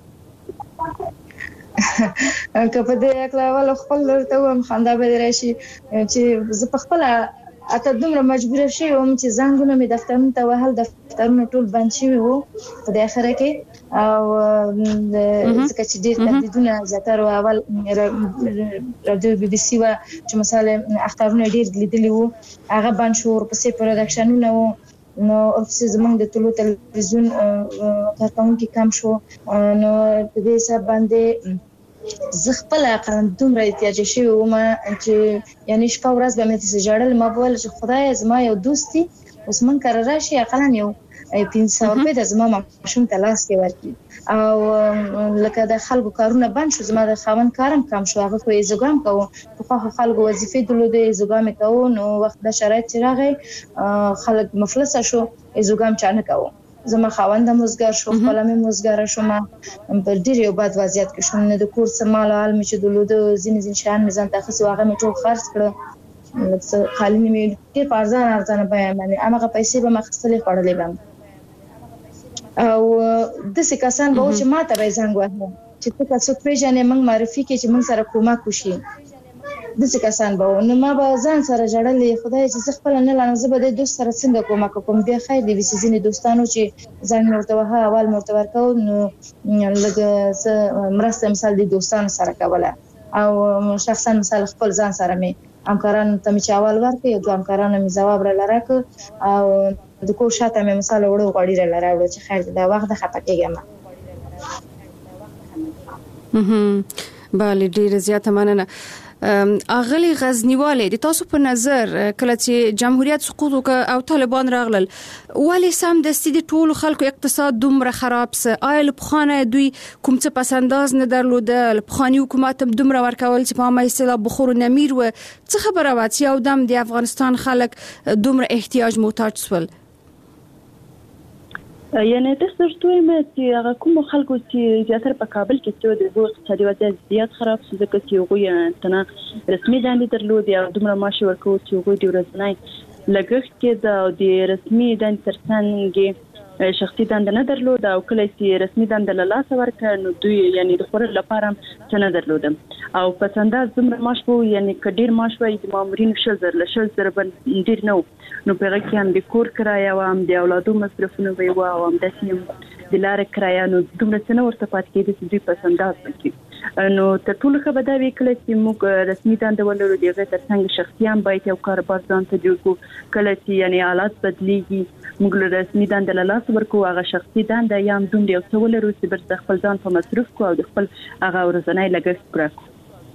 کله دې اکل ول خپل ورته هم خندا به راشي چې زه په خپل اته دومره مجبور شوم چې زنګونه می دفترونو ته وهل دفترونه ټول بند شوي وو په د اخره کې او ځکه چې ډېر تهدیدونه زیاتره اول رادیو بي بي سي وا چې مثلا اخترونه ډېر لیدلی وو هغه بند شو ورپسې پروډکشنونه وو نو ورپسې زمونږ د ټولو تلویزیون کارکونکو کم شو نو په دې حساب باندې زه خپل قلم دومره احتیاج شوی وم چې یعنی شپه ورځ به مې تاسو جوړل ما بول چې خدای زما یو دوستي اوس من کار راشي اقلا یو پنځه سوه روپۍ د زما ماشوم ته لاس کې ورکړي او لکه د خلکو کارونه بند شو زما د خاوند کارم کم شو هغه خو ایزوګام کوو په خو خلکو وظیفې درلودې ایزوګام کوو نو وخت د شرایط چې راغی خلک مفلس شو ایزوګام چانه کوو زما خاوند موزګار شو خپل مې موزګار شوم په ډیر یو بد وضعیت کې شوم نه د کور سمال حال مې چې دلوده زین زین شان مې ځان تاسو هغه مې ټول خرڅ کړ لکه خالي مې ډیر پارځان ارزان بیان باندې هغه پیسې به مخصلې خړلې بم او د څه کسان به چې ماته به زنګ وهه چې تاسو پیژنې موږ معرفي کې چې موږ سره کومه کوشي د څه کسان به نو ما به ځان سره جړلې خدای چې خپل نه لانه زه به د دوست سره څنګه کومه کوم بیا خیر دی وسیزینې دوستانو چې ځان مرته وها اول مرته ورکو نو لږه مرسته مثال د دوستانو سره کوله او شخصا مثال خپل ځان سره مې همکاران ته مې چاوال ورکړ یو دوه همکارانو مې جواب را لراک او د کو شاته مې مثال وړو غوړي را لراوړ چې خیر دا وخت خپه کېږم هم bale ډیر زیات مننه اغلی غزنیواله د تاسو په نظر کله چې جمهوریت سقوط وکړ او طالبان راغلل ولی سم د ستې ټولو خلکو اقتصاد دومره خراب سه آیل بخانه دوی کوم څه پسنداز نه درلود بخانی حکومت هم دومره ورکول چې په ما اصطلاح بخور نمیر و څه خبره وات یو دم د افغانستان خلک دومره احتیاج محتاج سول. یعنی تاسو ورته چې هغه کوم خلکو چې زیاتره په کابل کې چې د دوه اقتصادي وضعیت زیات خراب شو ځکه چې هغوی تنه رسمي دندې درلود یا دومره معاش ورکول چې هغوی د ورځنی لګښت کې د رسمي دندې ترڅنګ شخصي دنده نه درلود او کله چې رسمي دنده له لاسه ورکړ نو دوی یعنی د خورل لپاره څه نه درلود او په انداز دومره معاش وو یعنی کډیر معاش وای د مامورینو شل زر له شل زر باندې ډیر نو نو په هغه کې هم د کور کرایه او هم د اولادو مصرفونه وي او هم د سیم د لارې کرایه نو دومره څه نه ورته پات کېږي چې دوی په انداز وکړي نو ته ټول خبره دا وکړه چې موږ رسمي دنده ولرو دغه ترڅنګ شخصیان باید یو کاروبار ځان ته جوړ کړو کله چې یعنی حالات بدلیږي موږ له رسمي دنده له لاس ورکو هغه شخصي دنده یا هم دومره یو څه ولرو چې بر خپل ځان په مصرف کو او د خپل هغه ورځنی لګښت پوره کړو.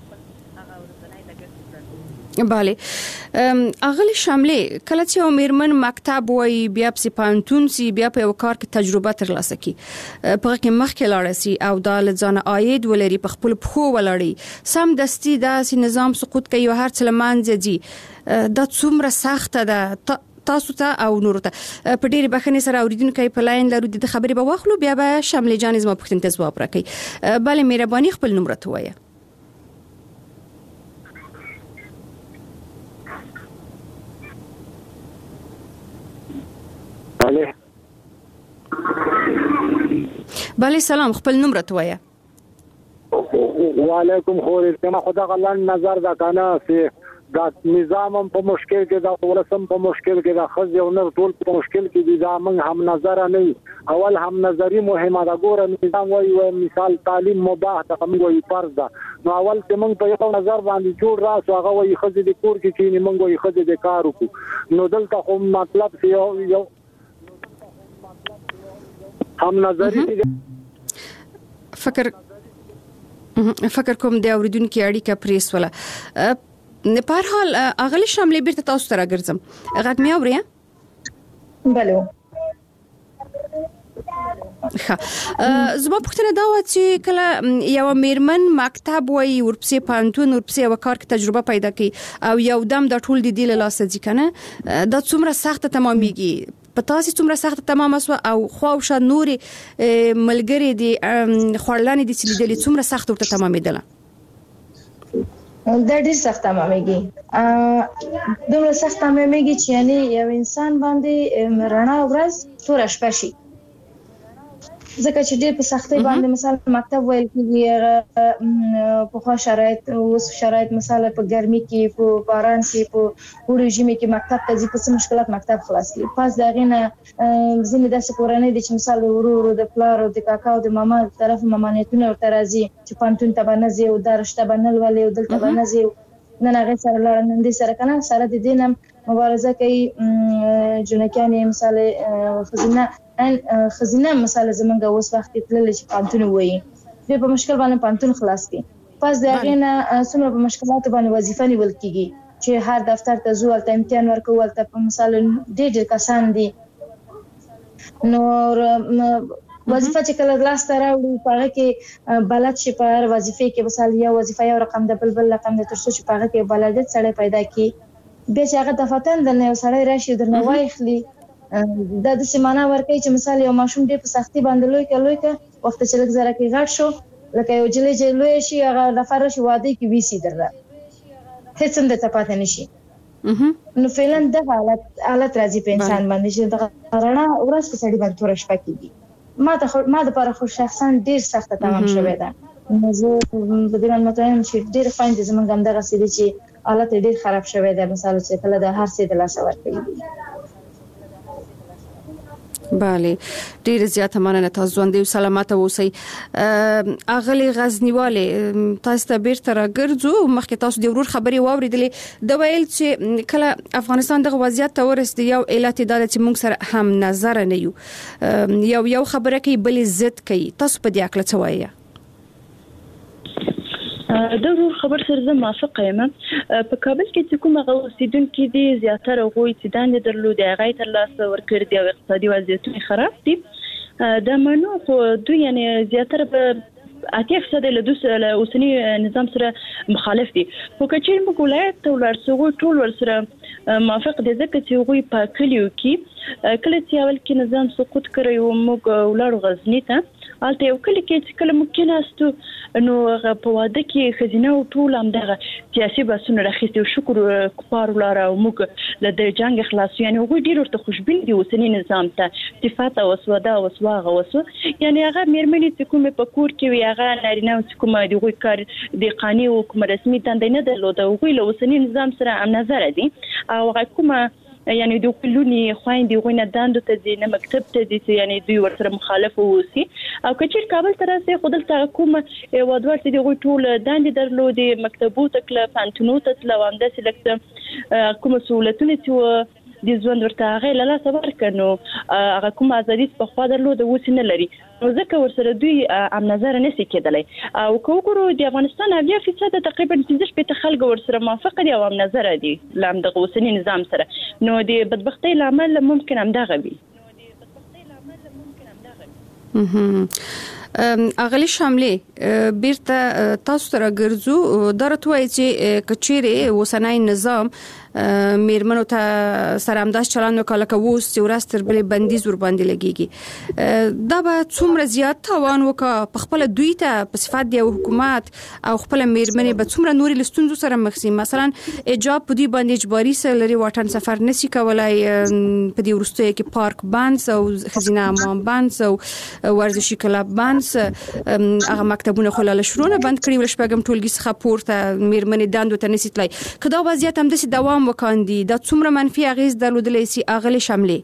بله اغلی شامله کله چې عمرمن مکتب وای بیا په پانتون سی بیا په وکړ کې تجربه ترلاسه کی په کې مخکې لاړ سي او د ځان عاید ولري په خپل پخو ولړي سم دستي داسې نظام سقوط کوي هر څه لمانځي دي د څومره سخت ده تاسو ته او نور ته په ډېر بخنه سره اوریدونکو په لاین لرو د خبرې به واخلو بیا به شامله جان زما پوښتنه ته ځواب راکړي. بله مهرباني خپل نمبر ته وایه. بله بله سلام خپل نمبر ته وایه. وعلیکم خور کما خدا غلان نظر دا کنه سي دا نظام په مشکل کې دا ولسم په مشکل کې دا خځه او نر ټول په مشکل کې دي دا موږ هم نظر نه اول هم نظری مهمه دا ګوره نظام وایي مثال تعلیم مباح ده موږ وایي فرض ده نو اول چې موږ په یو نظر باندې جوړ راسو هغه وایي خځه د کور کې چې موږ وایي خځه د کار وکړو نو دلته خو مطلب یو یو هم نظری فکر فکر کوم د اوریدونکو اړیکه پریس ولا په هر حال اغلی شامله بیرته تاسو ته راګرځم غږ مې اورئ؟ بله ښه زما پوښتنه دا و چې کله یو میرمن مکتب وایي ورپسې پانتون ورپسې یو کار کې تجربه پیدا کړي او یو دم د ټول د دې له لاسه ځي کنه دا څومره سخت تمامېږي په تاسو څومره سخت تمام اسو او خواوشه نوري ملګری دي خړلانې دي چې لیدلې څومره سخت ورته تمامېدله؟ دا ډیر سخت تمامېږي دومره سخت تمامېږي چې یعنی یو انسان باندې رڼا ورځ تور شپه شي ځکه چې ډېر په سختۍ باندې مثلا مکتب ویل کېږي په خو شرایط اوس شرایط مثلا په ګرمي کې په باران کې په وړو ژمي کې مکتب ته ځي په څه مشکلات مکتب خلاص کړي پس دا غینه ځینې داسې کورنۍ دي چې مثلا ورو ورو د پلار او د کاکا او د ماما طرف مامانیتونه ورته راځي چې پانتون ته باندې ځي او درشته باندې ولې او دلته باندې ځي نن هغه سره لاره نن دې سره کنه سره د دینم مبارزه کوي جنکانې مثلا خزینه ان خزینه مثلا زمونږ اوس وخت تلل چې پانتون وایي دې په مشکل باندې پانتون خلاص کړي پس دا غینه څومره په مشکلات باندې وظیفه نیول کیږي چې هر دفتر ته زو ولته امتحان ورکول ته مثلا ډېر ډېر کسان دي نو وظیفه چې کله لاس ته راوړي پاره کې بلد شي په هر وظیفه کې مثلا یو وظیفه یو رقم د بلبل رقم د ترڅو چې پاره کې بلدت سره پیدا کی به چې هغه دفتر د نو سره راشي درنه وایخلی دا د سیمانه ورکې چې مثال یو ماشوم دې په سختي باندې لوي کلوي کا وخت چې لږ زره کې غټ شو لکه یو جلې جلوي شي هغه لفر شي واده کې ویسي درره هیڅ هم د تپاتې نشي نو فعلا د حالت حالت راځي په انسان باندې چې د رڼا ورځ په سړي باندې تور شپه کېږي ما ته ما د پر خو شخصا ډیر سخت تمام شوی ده نو زه په دې باندې متوجه چې ډیر فاین دي زمونږ هم دغه سړي چې حالت ډیر خراب شوی ده مثلا چې کله د هر څه د لاس ورکړي بله ډیر زیاته مننه تاسو ژوند او سلامت اوسئ اغلی غزنیواله تاسو ته بیرته راګرځو مخکې تاسو د ورور خبري واوریدلې د ویل چې کله افغانستان دغه وضعیت ته ورسېد یو علت دا چې موږ سره هم نظر نه یو یو یو خبره کوي بل ضد کوي تاسو په دې اړه څه وایي؟ د ورور خبر سره زه موافقه یم. په کابل کې چې کومه اوسیدونکو دي زیاتره غوي چې دانې درلودي هغه تر لاس ورکړ دي او اقتصادي وضعیت خراب دي. د منو خو دوی یعنی زیاتره په اتیا فیصد له دوه اوسنی نظام سره مخالف دي. خو کچیر موږ ولایت ته ولرسو ټول ور سره موافق دي ځکه چې غوي په کلیو کې کله چې اول کې نظام سقوط کړی او موږ ولر غزنی ته البته یو کلی کې چې کله ممکن است نو په واده کې خزینه او ټول هم دغه سیاسي بحثونه راخېستي او شکر کفار ولاره او موږ له د جنگ خلاص یعنی غوي ډیر ورته خوشبین دي اوسنی نظام ته صفات او سودا او سواغه وسو یعنی هغه مېرمنې چې کومه په کور کې وي هغه نارینه چې کومه دی غوي کار د قانوني او کوم رسمي دنده نه درلوده غوي له اوسنی نظام سره هم نظر دي او هغه کومه یعنی د کلونی خويندې غوینه داندو ته دي نه مکتب ته دي یعنی دوی ورسره مخالف ووسی او کچیر کابل ته راځي خودل ته کوم وادوار چې غوي ټول داندې درلودي مکتبو تکله پانتونو ته تل وام د سلیکټ کوم سہولتونه چې د ژوند ورته هغه لاله صبر کړو هغه کوم ازادي په خوا درلوده وسینه لري نو ځکه ورسره دوی ام نظر نه سي کېدلای او کوګورو د افغانستان اویا فیصد تقریبا پنځه شپږ خلک ورسره موافق دي او ام نظر دي لام د اوسنی نظام سره نو د بدبختی لامل ممکن هم دغه وي اغلی شاملې بیرته تاسو تر ګرځو درته وایي چې کچيري وسنای نظام میرمنو ته سره همداس چلند وکړه لکه ووس چې ورستر بلې بندیز ور باندې لګيږي دا به څومره زیات تاوان وکړه په خپل دوی ته په صفات دی حکومت او خپل میرمنې به څومره نوري لستونزو سره مخ شي مثلا اجاب په دې باندې اجباري سره لري واټن سفر نشي کولای په دې ورستوي کې پارک بانس او خزینه امام بانس او ورزشي کلاب بانس هغه مکتبونه خلاله شرونه بند کړی ول شپږم ټولګي څخه پورته میرمنې داندو ته نشي تلای کدا وضعیت هم د دوام وکاندي دا څومره منفي اغیز درلودلی سي اغلی شاملې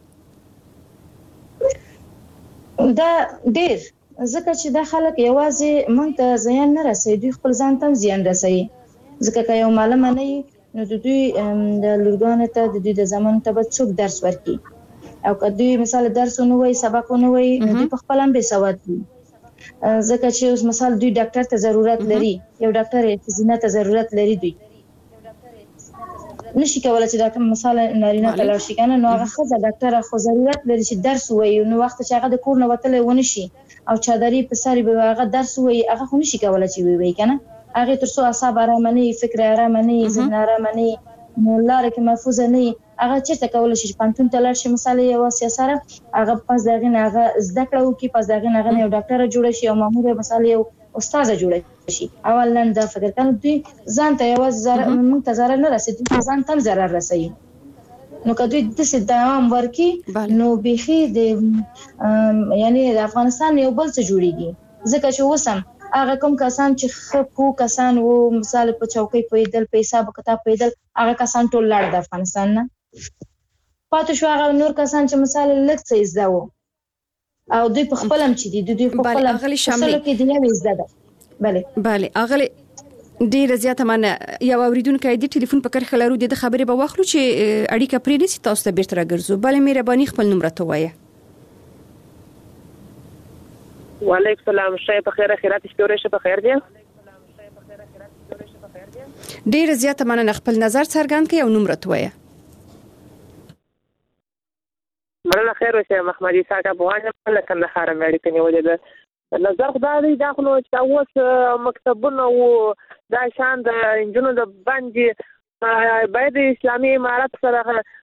دا ډیر ځکه چې دا خلک یوازې مونږ ته زیان نه رسوي دوی خپل ځان ته زیان رسوي ځکه که یو معلم نه نو دوی د لورګانو ته د دوی د زمانو ته به څوک درس ورکړي او که دوی مثال درس نه وای سبق نه وای دوی په خپل هم بے سواد دي ځکه چې اوس مثال دوی ډاکټر ته ضرورت لري یو ډاکټر یې خزینه ته ضرورت لري دوی نشي کولای چې دا مثلا نارینه ته لاړ شي کنه نو هغه خزه ډاکټر خو ضرورت لري چې درس وایي نو وخت چې هغه د کور نه وتل ونه شي او چادرې په ساري به هغه درس وایي هغه خو نشي کولای چې وایي کنه هغه تر څو اعصاب آرام نه فکر آرام نه ذهن آرام نه نو لاره کې محفوظ نه هغه چې کولای شي پانتون ته لاړ شي مثلا یو سیاسره هغه پس دغه نه هغه زده کړو کې پس دغه نه یو ډاکټر جوړ شي او مامور مثلا یو استاد جوړ شي اول نن دا فکر کنه دوی ځان ته یو زره موږ ته zarar نه رسېږي ځان ته zarar رسېږي نو کدوې د سدام ورکی نو بيخي د یعنی د افغانستان یو بل څه جوړیږي ځکه چې وسم هغه کوم کسان چې خپو کسان وو مثال په چوکۍ پیدل په حساب کتاب پیدل هغه کسان ټول لاړ د افغانستان نه پاتې شو هغه نور کسان چې مثال لږ څه زده وو او دوی په خپل هم چې دي دوی په خپل اغلی شامل کې دی یو زده بله بله اغلی ډیر زیاته من یو اوریدونکو د ټلیفون په کرخه لرو د خبرې به واخلو چې اړیکه پرې نسی تاسو ته بیرته راګرځو بله مهرباني خپل نمبر ته وایه وعلیکم السلام شای په خیر خیرات شپورې شه په خیر دی ډیر زیاته من خپل نظر څرګند کړئ او نمبر ته وایه مرله خیر وشه محمدي ساګه بوانه له کندهار امریکا نیولې ده نظر خدای دا خو چې اوس مکتبونه او دا شان د انجنونو د باندې باید اسلامي امارات سره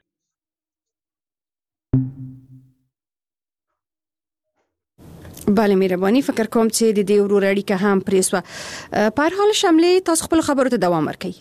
بله مهرباني فکر کوم چې د دې ورور اړیکه هم پریسوه په هر حال شاملې تاسو خپل خبرو ته دوام ورکړئ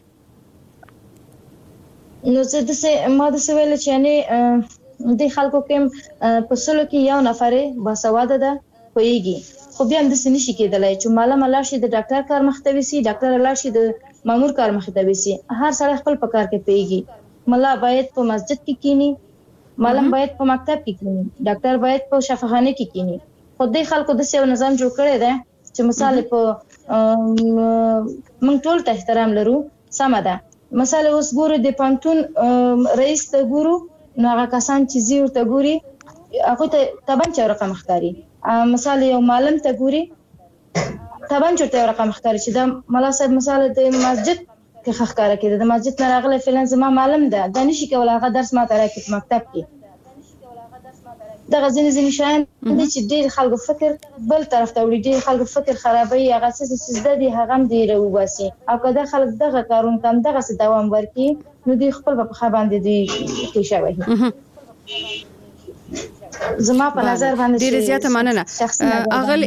نو زه د څه ما د څه ویل چې یعنی د خلکو کې په سلو کې یو نفرې باسواده ده پويږي خو بیا هم د سني شي کېدلای چې معلم الله شي د ډاکټر کار مختوي سي ډاکټر الله شي د مامور کار مختوي سي هر سړی خپل په کار کې پويږي ملا باید په مسجد کې کینی معلم باید په مکتب کې کینی ډاکټر باید په شفاخانه کې کینی خو د خلکو د سیو نظام جوړ کړی دی چې مثال په موږ ټول ته احترام لرو سم ده مثال اوس ګورو د پانتون رئیس ته ګورو نو هغه کسان چې زی ورته ګوري هغه ته تبان چا رقم ښکاری مثال یو معلم ته ګوري طبعا چورته رقم ښکاري چې د ملا صاحب مثال د مسجد کې ښکارا کېده د مسجد نه راغله فلان زما معلم ده د نشي کول هغه درس ما ته راکې په مکتب کې د غزنی ځینې شیان دي چې ډېر خلکو فکر بل طرف ته وړي ډېر خلکو فکر خرابوي هغه څه چې زده دي هغه هم ډېر وباسي او کله خلک دغه کارون کم دغه څه دوام ورکړي نو دوی خپل په خبر باندې دی کې شوی زما په نظر باندې ډېر زیاته مننه اغلی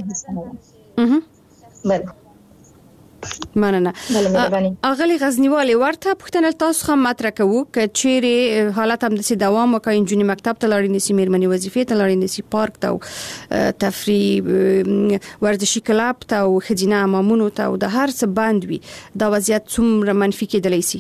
بله مننه اغلی غزنیوالي ورته پښتنه تاسو هم مطرح کوو ک چیرې حالت هم د دوام وکړي انجونی مکتب ته لاړې نسی میرمنې وظیفې ته لاړې نسی پارک ته تفریح ورزشي کلاب ته او خزینه امامونو ته او د هر څه باندې دا وضعیت څومره منفي کېدلی شي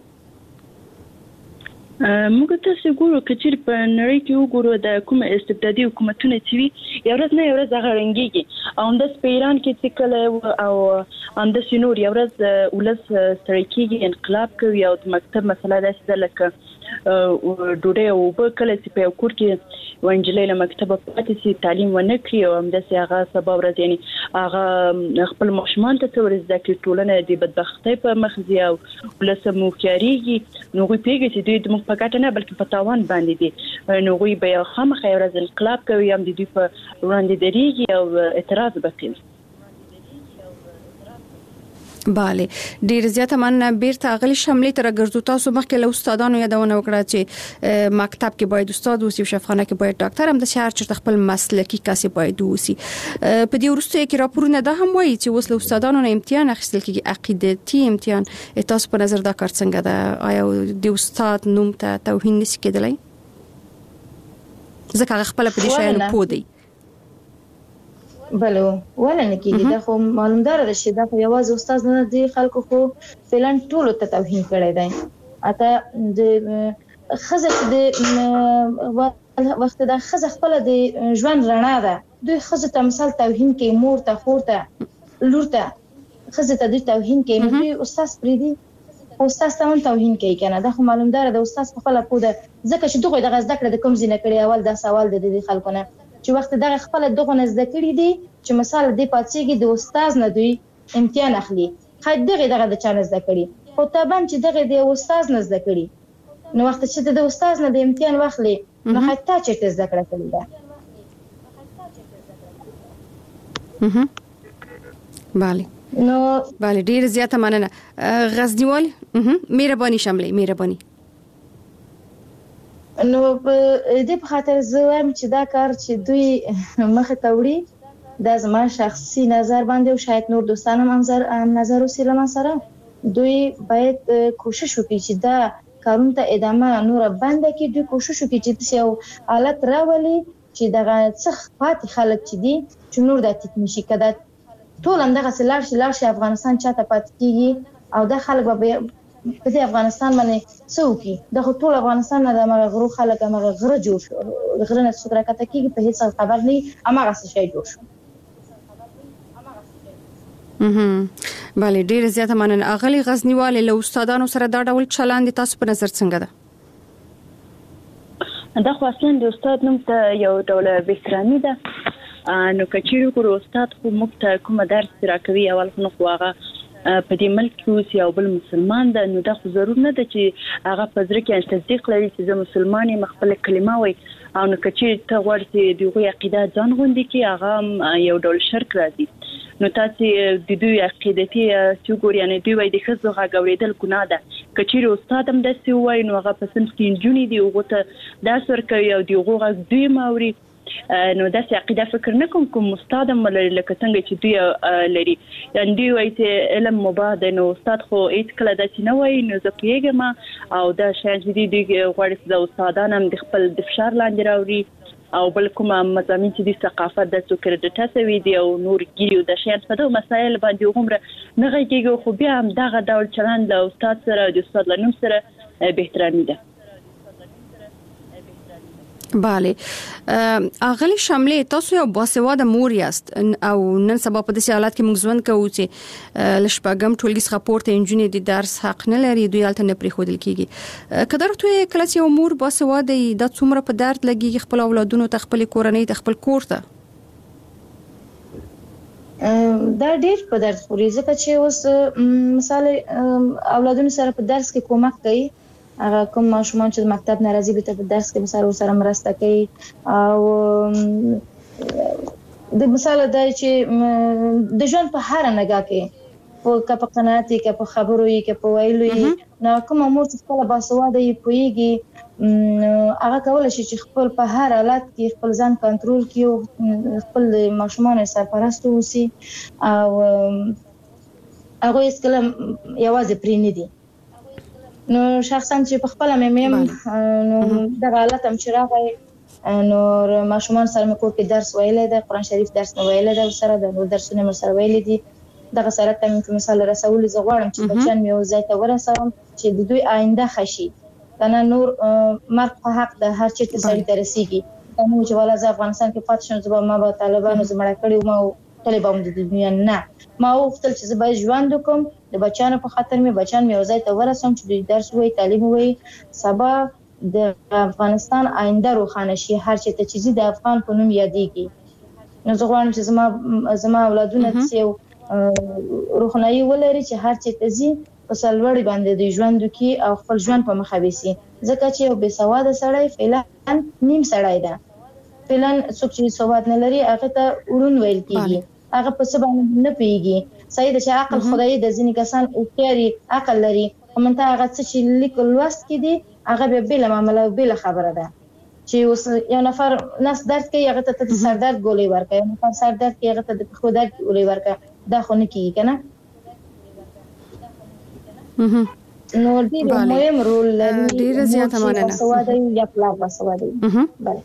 موږ تاسو ګورو کچیر په نړۍ کې وګورو د کوم استبدادي حکومتونه چې وي یو ورځ نه یو ورځ هغه رنګيږي او د سپیران کې چې کله او هم د سينور یو ورځ ولس سره کېږي انقلاب کوي او د مکتب مسله ده چې لکه ډوډۍ او په کله چې په کور کې ونجلې له مکتب پاتې سي تعلیم ونه کړی او هم د هغه سبب ورځ یعنی هغه خپل مشمان ته ورځ د ټولنه د بدبختی په مخ دی او ولس مو خياريږي نو غوي پیګه چې دوی د مخ په ګټه نه بلکې په تاوان باندې دي نو غوي به خامخا ورځ انقلاب کوي هم د دوی په وړاندې درېږي او اعتراض وکړي bale ډیر زیاته مننه بیرته اغلی شملې تر ګرځو تاسو مخکې له استادانو یادونه وکړه چې مکتب کې باید استاد اوسي او شفاخانه کې باید ډاکټر هم د شهر چرته خپل مسلکی کاسي باید اوسي په دې ورسته کې راپورونه ده هم وایي چې وسله استادانو نه امتحان اخیستل کېږي عقیدتي امتحان تاسو په نظر دا کار څنګه ده آیا د استاد نوم ته توهین نشي کېدلی ځکه خپل په دې شیانو پودي بله ولا نه کېږي دا خو معلومدار ده چې دا خو یوازې استاد نه دی خلکو خو فعلا ټول ته توهین کړی دی اته د خزه د وخت د خزه خپل د ژوند رڼا ده دوی خزه ته مثال توهین کوي مور ته خور ته لور ته خزه ته د توهین کوي دوی استاد پریدي استاد ته هم توهین کوي کنه دا خو معلومدار ده استاد خپل پوده ځکه چې دغه د غزد کړه د کوم ځینه کړي اول دا سوال د دې خلکو نه چې وخت دغه خپل دغه نزد کړی دي چې مثال دی پاتېږي د استاد نه دوی امتحان اخلي خای دغه دغه د چا نزد کړي خو طبعا چې دغه د استاد نزد کړي نو وخت چې د استاد نه د امتحان واخلي نو حتی چې زده کړه کړي ده اها bale نو bale ډیر زیاته مننه غزنیوال اها مهرباني شاملې مهرباني نو په دې په خاطر زه وایم چې دا کار چې دوی مخه توړي دا زما شخصي نظر باندې او شاید نور دوستانو هم نظر نظر وسیله سره دوی باید کوشش وکړي چې دا کارون ته ادامه نور باندې کې دوی کوشش وکړي چې یو حالت راولي چې دغه څخ پاتې خلک چې دي چې نور د تکنیشي کده ټول همدغه سلار شلار شي افغانستان چاته پاتې کیږي او د خلک به په دې افغانستان باندې څوکي د ټول افغانستان نه د غرو خلک هغه غره جوړ شو غره نه څوک راکته کیږي په هیڅ خبر نه هغه څه شي جوړ شو اها bale ډیر زیاته مننه اغلی غزنیوالي له استادانو سره دا ډول چلند تاسو په نظر څنګه ده دا خو اصلا د استاد نوم ته یو ډول بهترامي ده نو کچېرو کو استاد خو مفته کوم درس راکوي اول خو هغه په دې ملک کې یو بل مسلمان ده نو دا خو ضرور نه ده چې هغه په ځر کې تصدیق لري چې زه مسلمان یم خپل کلمه وای او نو کچې ته ورته دغه عقیده ځان غوندي کې هغه یو ډول شرک راځي نو تاسو د دوی عقیدتي چې ګوري نه دوی وای د خزو غاوریدل ګناه ده کچې استاد هم د سی وای نو هغه په سم کې جونی دی او ته دا سر کوي او دغه غږ دوی ماوري نو دا څه عقیده فکر نه کوم کوم استاد مل لکه څنګه چې دوی لري یان دوی وایي چې علم مباد نو استاد خو هیڅ کله د چې نه وایي نو زه پیګم او دا شاید دې دوی غواړي چې استادان هم د خپل د فشار لاندې راوړي او بل کوم مضامین چې د ثقافت د څوکر د تاسوي دی او نور ګیو د شاید په دوه مسایل باندې عمره نه غږیږي خو بیا هم دغه ډول چلند د استاد سره د استاد لنوم سره بهترامي ده bale اغلی شاملې تاسو یو باسواده مور یاست او نن سبا په داسې حالت کې موږ ژوند کوو چې لشپږم ټولګي څخه پورته انجونې د درس حق نه لري دوی الته نه پرې خودل کیږي کله ته کله چې امور باسواده د څومره په درد لګي خپل اولادونو ته خپل کورنۍ ته خپل کور ته دا ډیر په درد خوري ځکه چې اوس مثال اولادونو سره په درس کې کومک کوي هغه کوم ماشومان چې مکتب ناراضي به په درس کې مثال سره مرسته کوي او د مثال دا چې د ژوند په هر نګاه کې په کپ قناعتي کې په خبرو کې کې په ویلو نو کوم امور چې خپل باسواده یې پويږي هغه کولای شي چې خپل په هر حالت کې خپل ځان کنټرول کړي او خپل ماشومان سرپرست اوسي او هغه هیڅ کله یوازې پرې نه دي نو شخصا چې په خپل مې مې نو د حالت هم چې راغی نو ماشومان سره مې کور کې درس ویلې ده قرآن شریف درس نه ویلې ده سره د نور درسونه مې سره ویلې دي دغه سره تم په مثال رسول زغوارم چې بچان مې وځي ته ورسوم چې د دوی آینده خشي کنه نور مرګ په حق د هر چا ته سړی ترسيږي نو چې ولا ځ افغانستان کې پات شون زما ما به طالبانو زمړه کړی ما طالبانو د دنیا نه ما وختل چې زما ژوند کوم د بچانو په خاطر مې بچان مې وځي ته ورسوم چې دوی درس وای تعلیم وای سبا د افغانستان آینده روښانه شي هر چا ته چې د افغان په نوم یادېږي نو زه غواړم چې زما زما اولادونه چې روښنايي ولري چې هر څه تزي په سلوړی باندې د ژوند کې او خپل ژوند په مخه ويسي ځکه چې یو بے سواده سړی فعلا نیم سړی ده فعلا څوک چې سواد نه لري هغه ته ورون ویل کیږي هغه په څه باندې نه پیږي صحیح ده چې عقل خدای د ځینې کسان او کیاري عقل لري کومنته هغه څه چې لیکل لوست کړي هغه به بل معاملې بل خبره ده چې اوس یو نفر نس درد کوي هغه ته د سر درد ګولې ورکوي نو په سر درد کې هغه ته د خو درد ګولې ورکوي دا خو نه کیږي کنه نو ډیر مهم رول لري ډیر زیاته مننه سواده یا پلا بسواده بله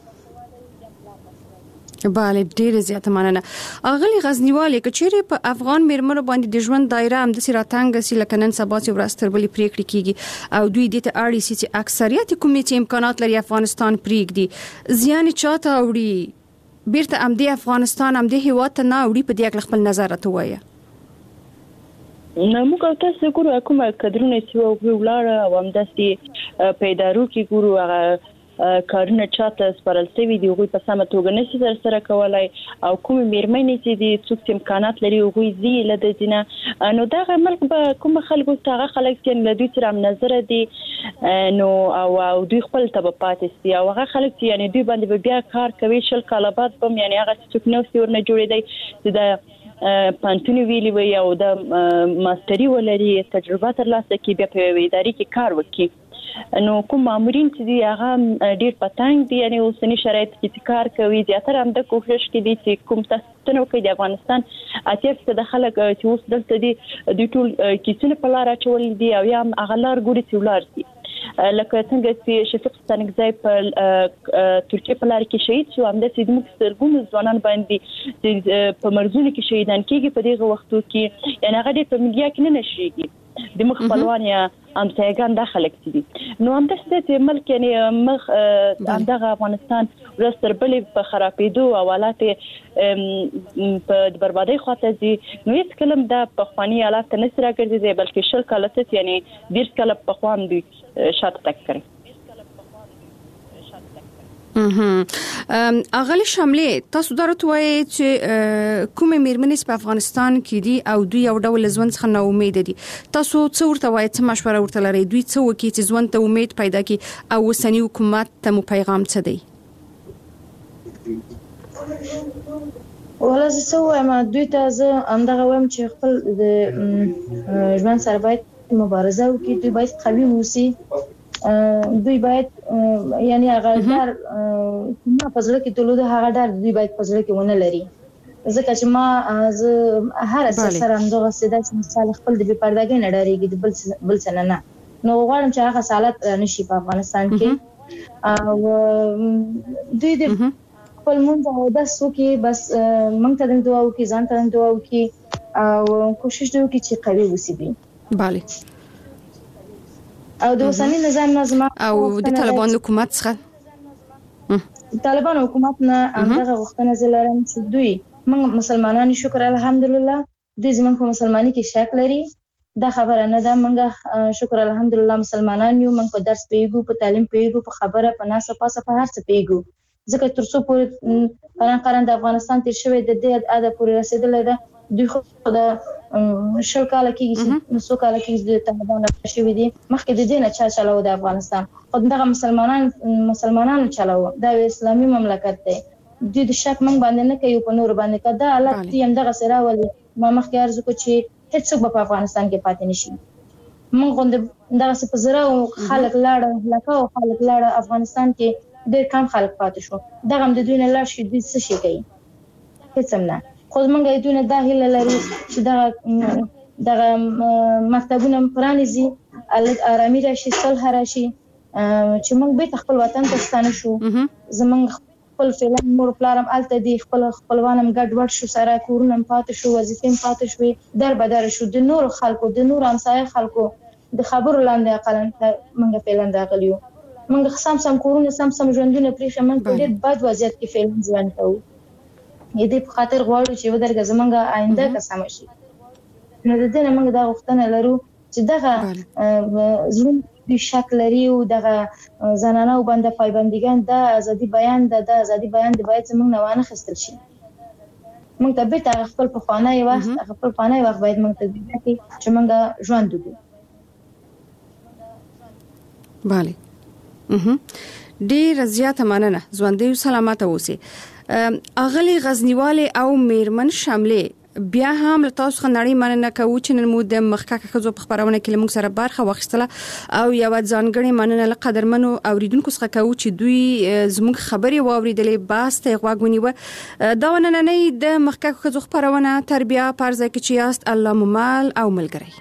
bale ډیره زیاته مننه اغلی غزنیواله کچېره په افغان میرمنو باندې د ژوند دایره هم د سراتنګ سي لکنن سبا چې ورستر بلی پریکړه کیږي او دوی د ته اړ سي چې اکثریت کومې چې امکانات لري افغانستان پریږدي زیان چاته وړي بیرته ام دی افغانستان ام دی هیواد ته نه وړي په دې خپل نظر راته وایي نو موږ تاسو ګورو کومه کډرونه چې ولاړه او هم داسي پیدارو کې ګورو هغه کارونه چاته سپارل شوی دی غوي په سمه توګه نشي تر سره کولای او کوم میرمنې چې د څوک امکانات لري غوي زی له دینه نو دا ملک به کوم خلکو څنګه خلک چې له دوی سره نظر دي نو او دوی خپل تبعات سي او هغه خلک چې یعنی دوی باندې بیا کار کوي شل کاله بعد بم یعنی هغه څوک نو سورنه جوړې دی چې دا پانتونی ویلی وی او د ماستری ولري تجربه ترلاسه کی بیا په ادارې کې کار وکړي نو کوم مامورین چې دی هغه ډیر پتنګ دي یعنی اوسنی شرایط کې کار کوي زیاتره هم د کوشش کوي چې کوم تاسو نو کې د افغانستان اتیف څخه د خلک چې اوس دلته دي د ټول کیسونه په لار اچول دي او یا اغلار ګوري چې ولار دي لکه څنګه چې شفیق ستانکزی په ترکیه په لار کې شهید شو هم د سیدمو سترګونو ځوانان باندې په مرزونه کې شهیدان کېږي په دغه وختو کې یعنی هغه د میډیا کې نه نشریږي د مخ خپلوان یا امسایګان داخله کړي نو هم د ستې ملک یعنی مخ دغه افغانستان ورستر بلې په خرابېدو او حالات په بربادي خاطر دي نو هیڅ کلم د پخوانی حالات نه سره ګرځي بلکې شل کاله څه یعنی ډیر کله په خوان دي شاته تک کړي اغلی شاملې تاسو درته وایي چې کومه میرمنې په افغانستان کې دي او دوی یو ډول ژوند څخه نه امید دي تاسو څه ورته وایي څه مشوره ورته لري دوی څه وکړي چې ژوند ته امید پیدا کړي او وسنی حکومت ته مو پیغام څه دی ولا زه وایم دوی ته زه همدغه وایم چې خپل د ژوند سره باید مبارزه وکړي دوی باید قوي اوسي دوی باید یعنی هغه در ما پزړه کې تلو د هغه در دوی باید پزړه کې ونه لري ځکه چې ما از هر سره همدغه سیده چې مثال خپل د بي پردګۍ نه ډارېږي د بل بل څه نه نو غواړم چې هغه حالت نشي په افغانستان کې او دوی د خپل مونږ او د سوکي بس مونږ ته د دعا وکي ځان ته د دعا وکي او کوشش وکي چې قوي وسی bale او د اوسنی نظام نظم او د طالبان حکومت څخه طالبان حکومت نه هغه وختونه زلارم چې دوی موږ مسلمانان شکر الحمدلله دوی زموږ په مسلمانۍ کې شک لري دا خبره نه ده موږ شکر الحمدلله مسلمانان یو موږ په درس پیګو په تعلیم پیګو په خبره په ناسه پاسه په هر څه پیګو ځکه تر څو پورې قرن قرن د افغانستان تیر شوی د دې اده پورې رسیدل ده دوی خو د شل کال کې نو څو کال کې د طالبان شوی دي مخکې د دې نه چا چلاو د افغانستان خو دغه مسلمانان مسلمانانو چلاو دا اسلامي مملکت دی دوی د شک من باندې نه کوي په نور باندې کدا الله دې هم دغه سره ولي ما مخکې ارزو کو چې هیڅ په افغانستان کې پاتې نشي من غوند دغه څه په زړه او خلک لاړ لکه او خلک لاړ افغانستان کې ډېر کم خلک پاتې شو دغه د دوی نه لاړ شي د څه شي کوي هیڅ نه خو موږ دوی نه د هیله لرو چې دغه دغه مکتبونه پرانیزي آرامي راشي صلح راشي چې موږ به خپل وطن ته ستانه شو زمونږ خپل فعلا مور پلارم الته دي خپل خپلوانم ګډ وډ شو سره کورونم پاتې شو وظیفې پاتې شوې در بدر شو د نور خلکو د نور همسایه خلکو د خبرو لاندې اقلن موږ فعلا راغلیو موږ سم سم کورونه سم سم ژوندونه پرې موږ په ډېر بد وضعیت کې فعلا ځوان کوو دې په خاطر غواړو چې ودرګه زمونږ آینده قسم شي نو د دې نه موږ دا غوښتنه لرو چې دغه زموږ د شک لري او دغه زنانه او بنده پایبندګان د ازادي بیان د ازادي بیان د باید زموږ نوانه خستل شي موږ ته به تر خپل په خانه وخت خپل خانه وخت باید موږ ته دې چې موږ ژوند وکړو bale mhm ډیر زیاته مننه ژوندۍ سلامت اوسئ اغلی غزنیواله او میرمن شامله بیا هم له تاسو خنړی مننه کوو چې نن مو د مخککه خزو په خبرونه کې موږ سره برخه واخیستله او یو ځانګړي مننه له قدرمنو اوریدونکو څخه کوو چې دوی زموږ خبري واوریدلې باس ته غوښنیو دا ونننې د مخککه خزو خبرونه تربیه پرځه کې چې یاست الله ممال او ملګری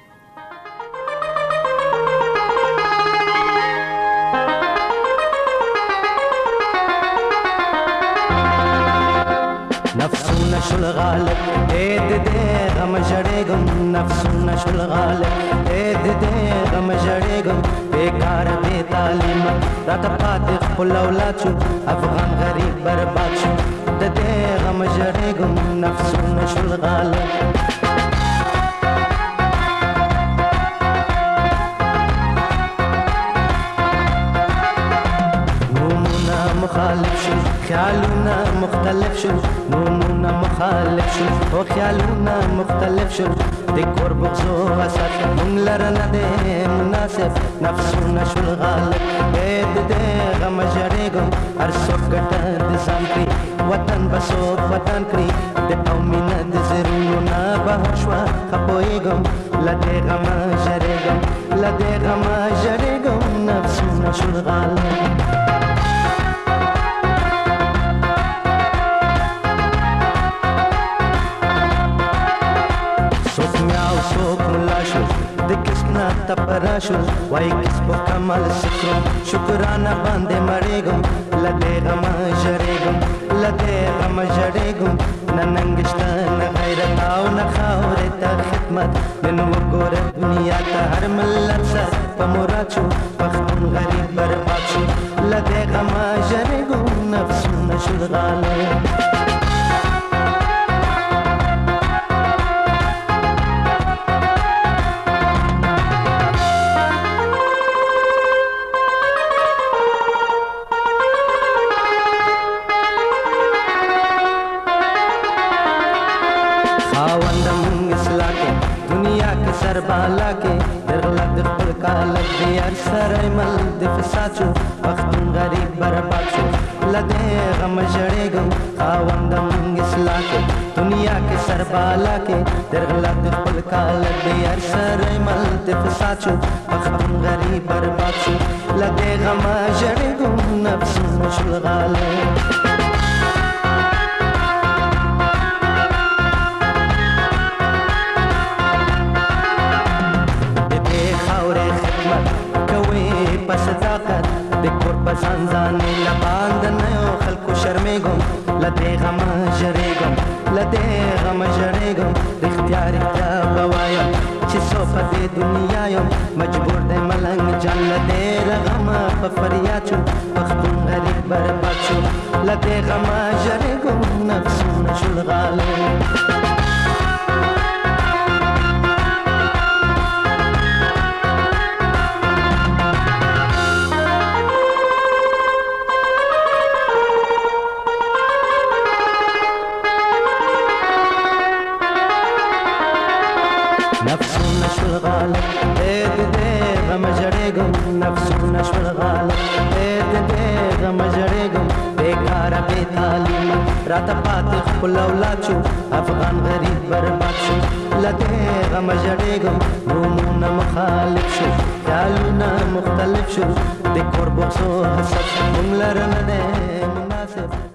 نفسونه شل غالب اې د دې غم جړېګم نفسونه شل غالب اې د دې غم جړېګم بیکار بے تعلیم راته پاتې خپل اولاد شو افغان غریب برباد شو د دې غم جړېګم نفسونه شل غالب مخالف شو خیالونه مختلف شو نونونه مخالف شو او خیالونه مختلف شو د کور بغزو اساس مونږ لره نه دی مناسب نفسونه شول غالب د دې غم جړېګم هر څوک ګټه د ځان کړي وطن بسوک وطن کړي د قومینه د زرونو نه بهر شوه خپویږم له دې غمه جړېګم له دې غمه جړېګم نفسونه شول غالب تپراشو وای کس په کمال سکرو شکرانه باندې مړېګم لدې غم جړېګم لدې غم جړېګم ننګشته نه غیرت او نه خاورې ته خدمت نن وګوره دنیا ته هر ملت سره په مراد شو پښتون غریب برباد شو لدې غم جړېګم نفسونه شول غالب بالا کې درغلا د خپل کال د یار سره مل د فساد شو پښتون غریب برباد شو لدې غم جړېګم خاوند مونږ اصلاح کې دنیا کې سر بالا کې درغلا د خپل کال د یار سره مل د فساد شو پښتون غریب برباد شو لدې غم جړېګم نفسونه شول غالب صداقت د کور په ځانځانې لباند نه یو خلکو شرمېږم لدې غم جړېږم لدې غم جړېږم د اختیار اختیار به وایم چې څو په دې دنیا یم مجبور دی ملنګ جان لدې رغم په فریاد شو پښتون غریب برباد شو لدې غم جړېږم نفسونه شول غالب غالب دې دې غم جړېګم نفسونه شول غالب دې دې غم جړېګم بیکاره بې تعلیم راته پاتې خپل اولاد شو افغان غریب برباد شو لدې غم جړېګم نومونه مخالف شو خیالونه مختلف شو د کور بغض او حسد موږ لره نه دی مناسب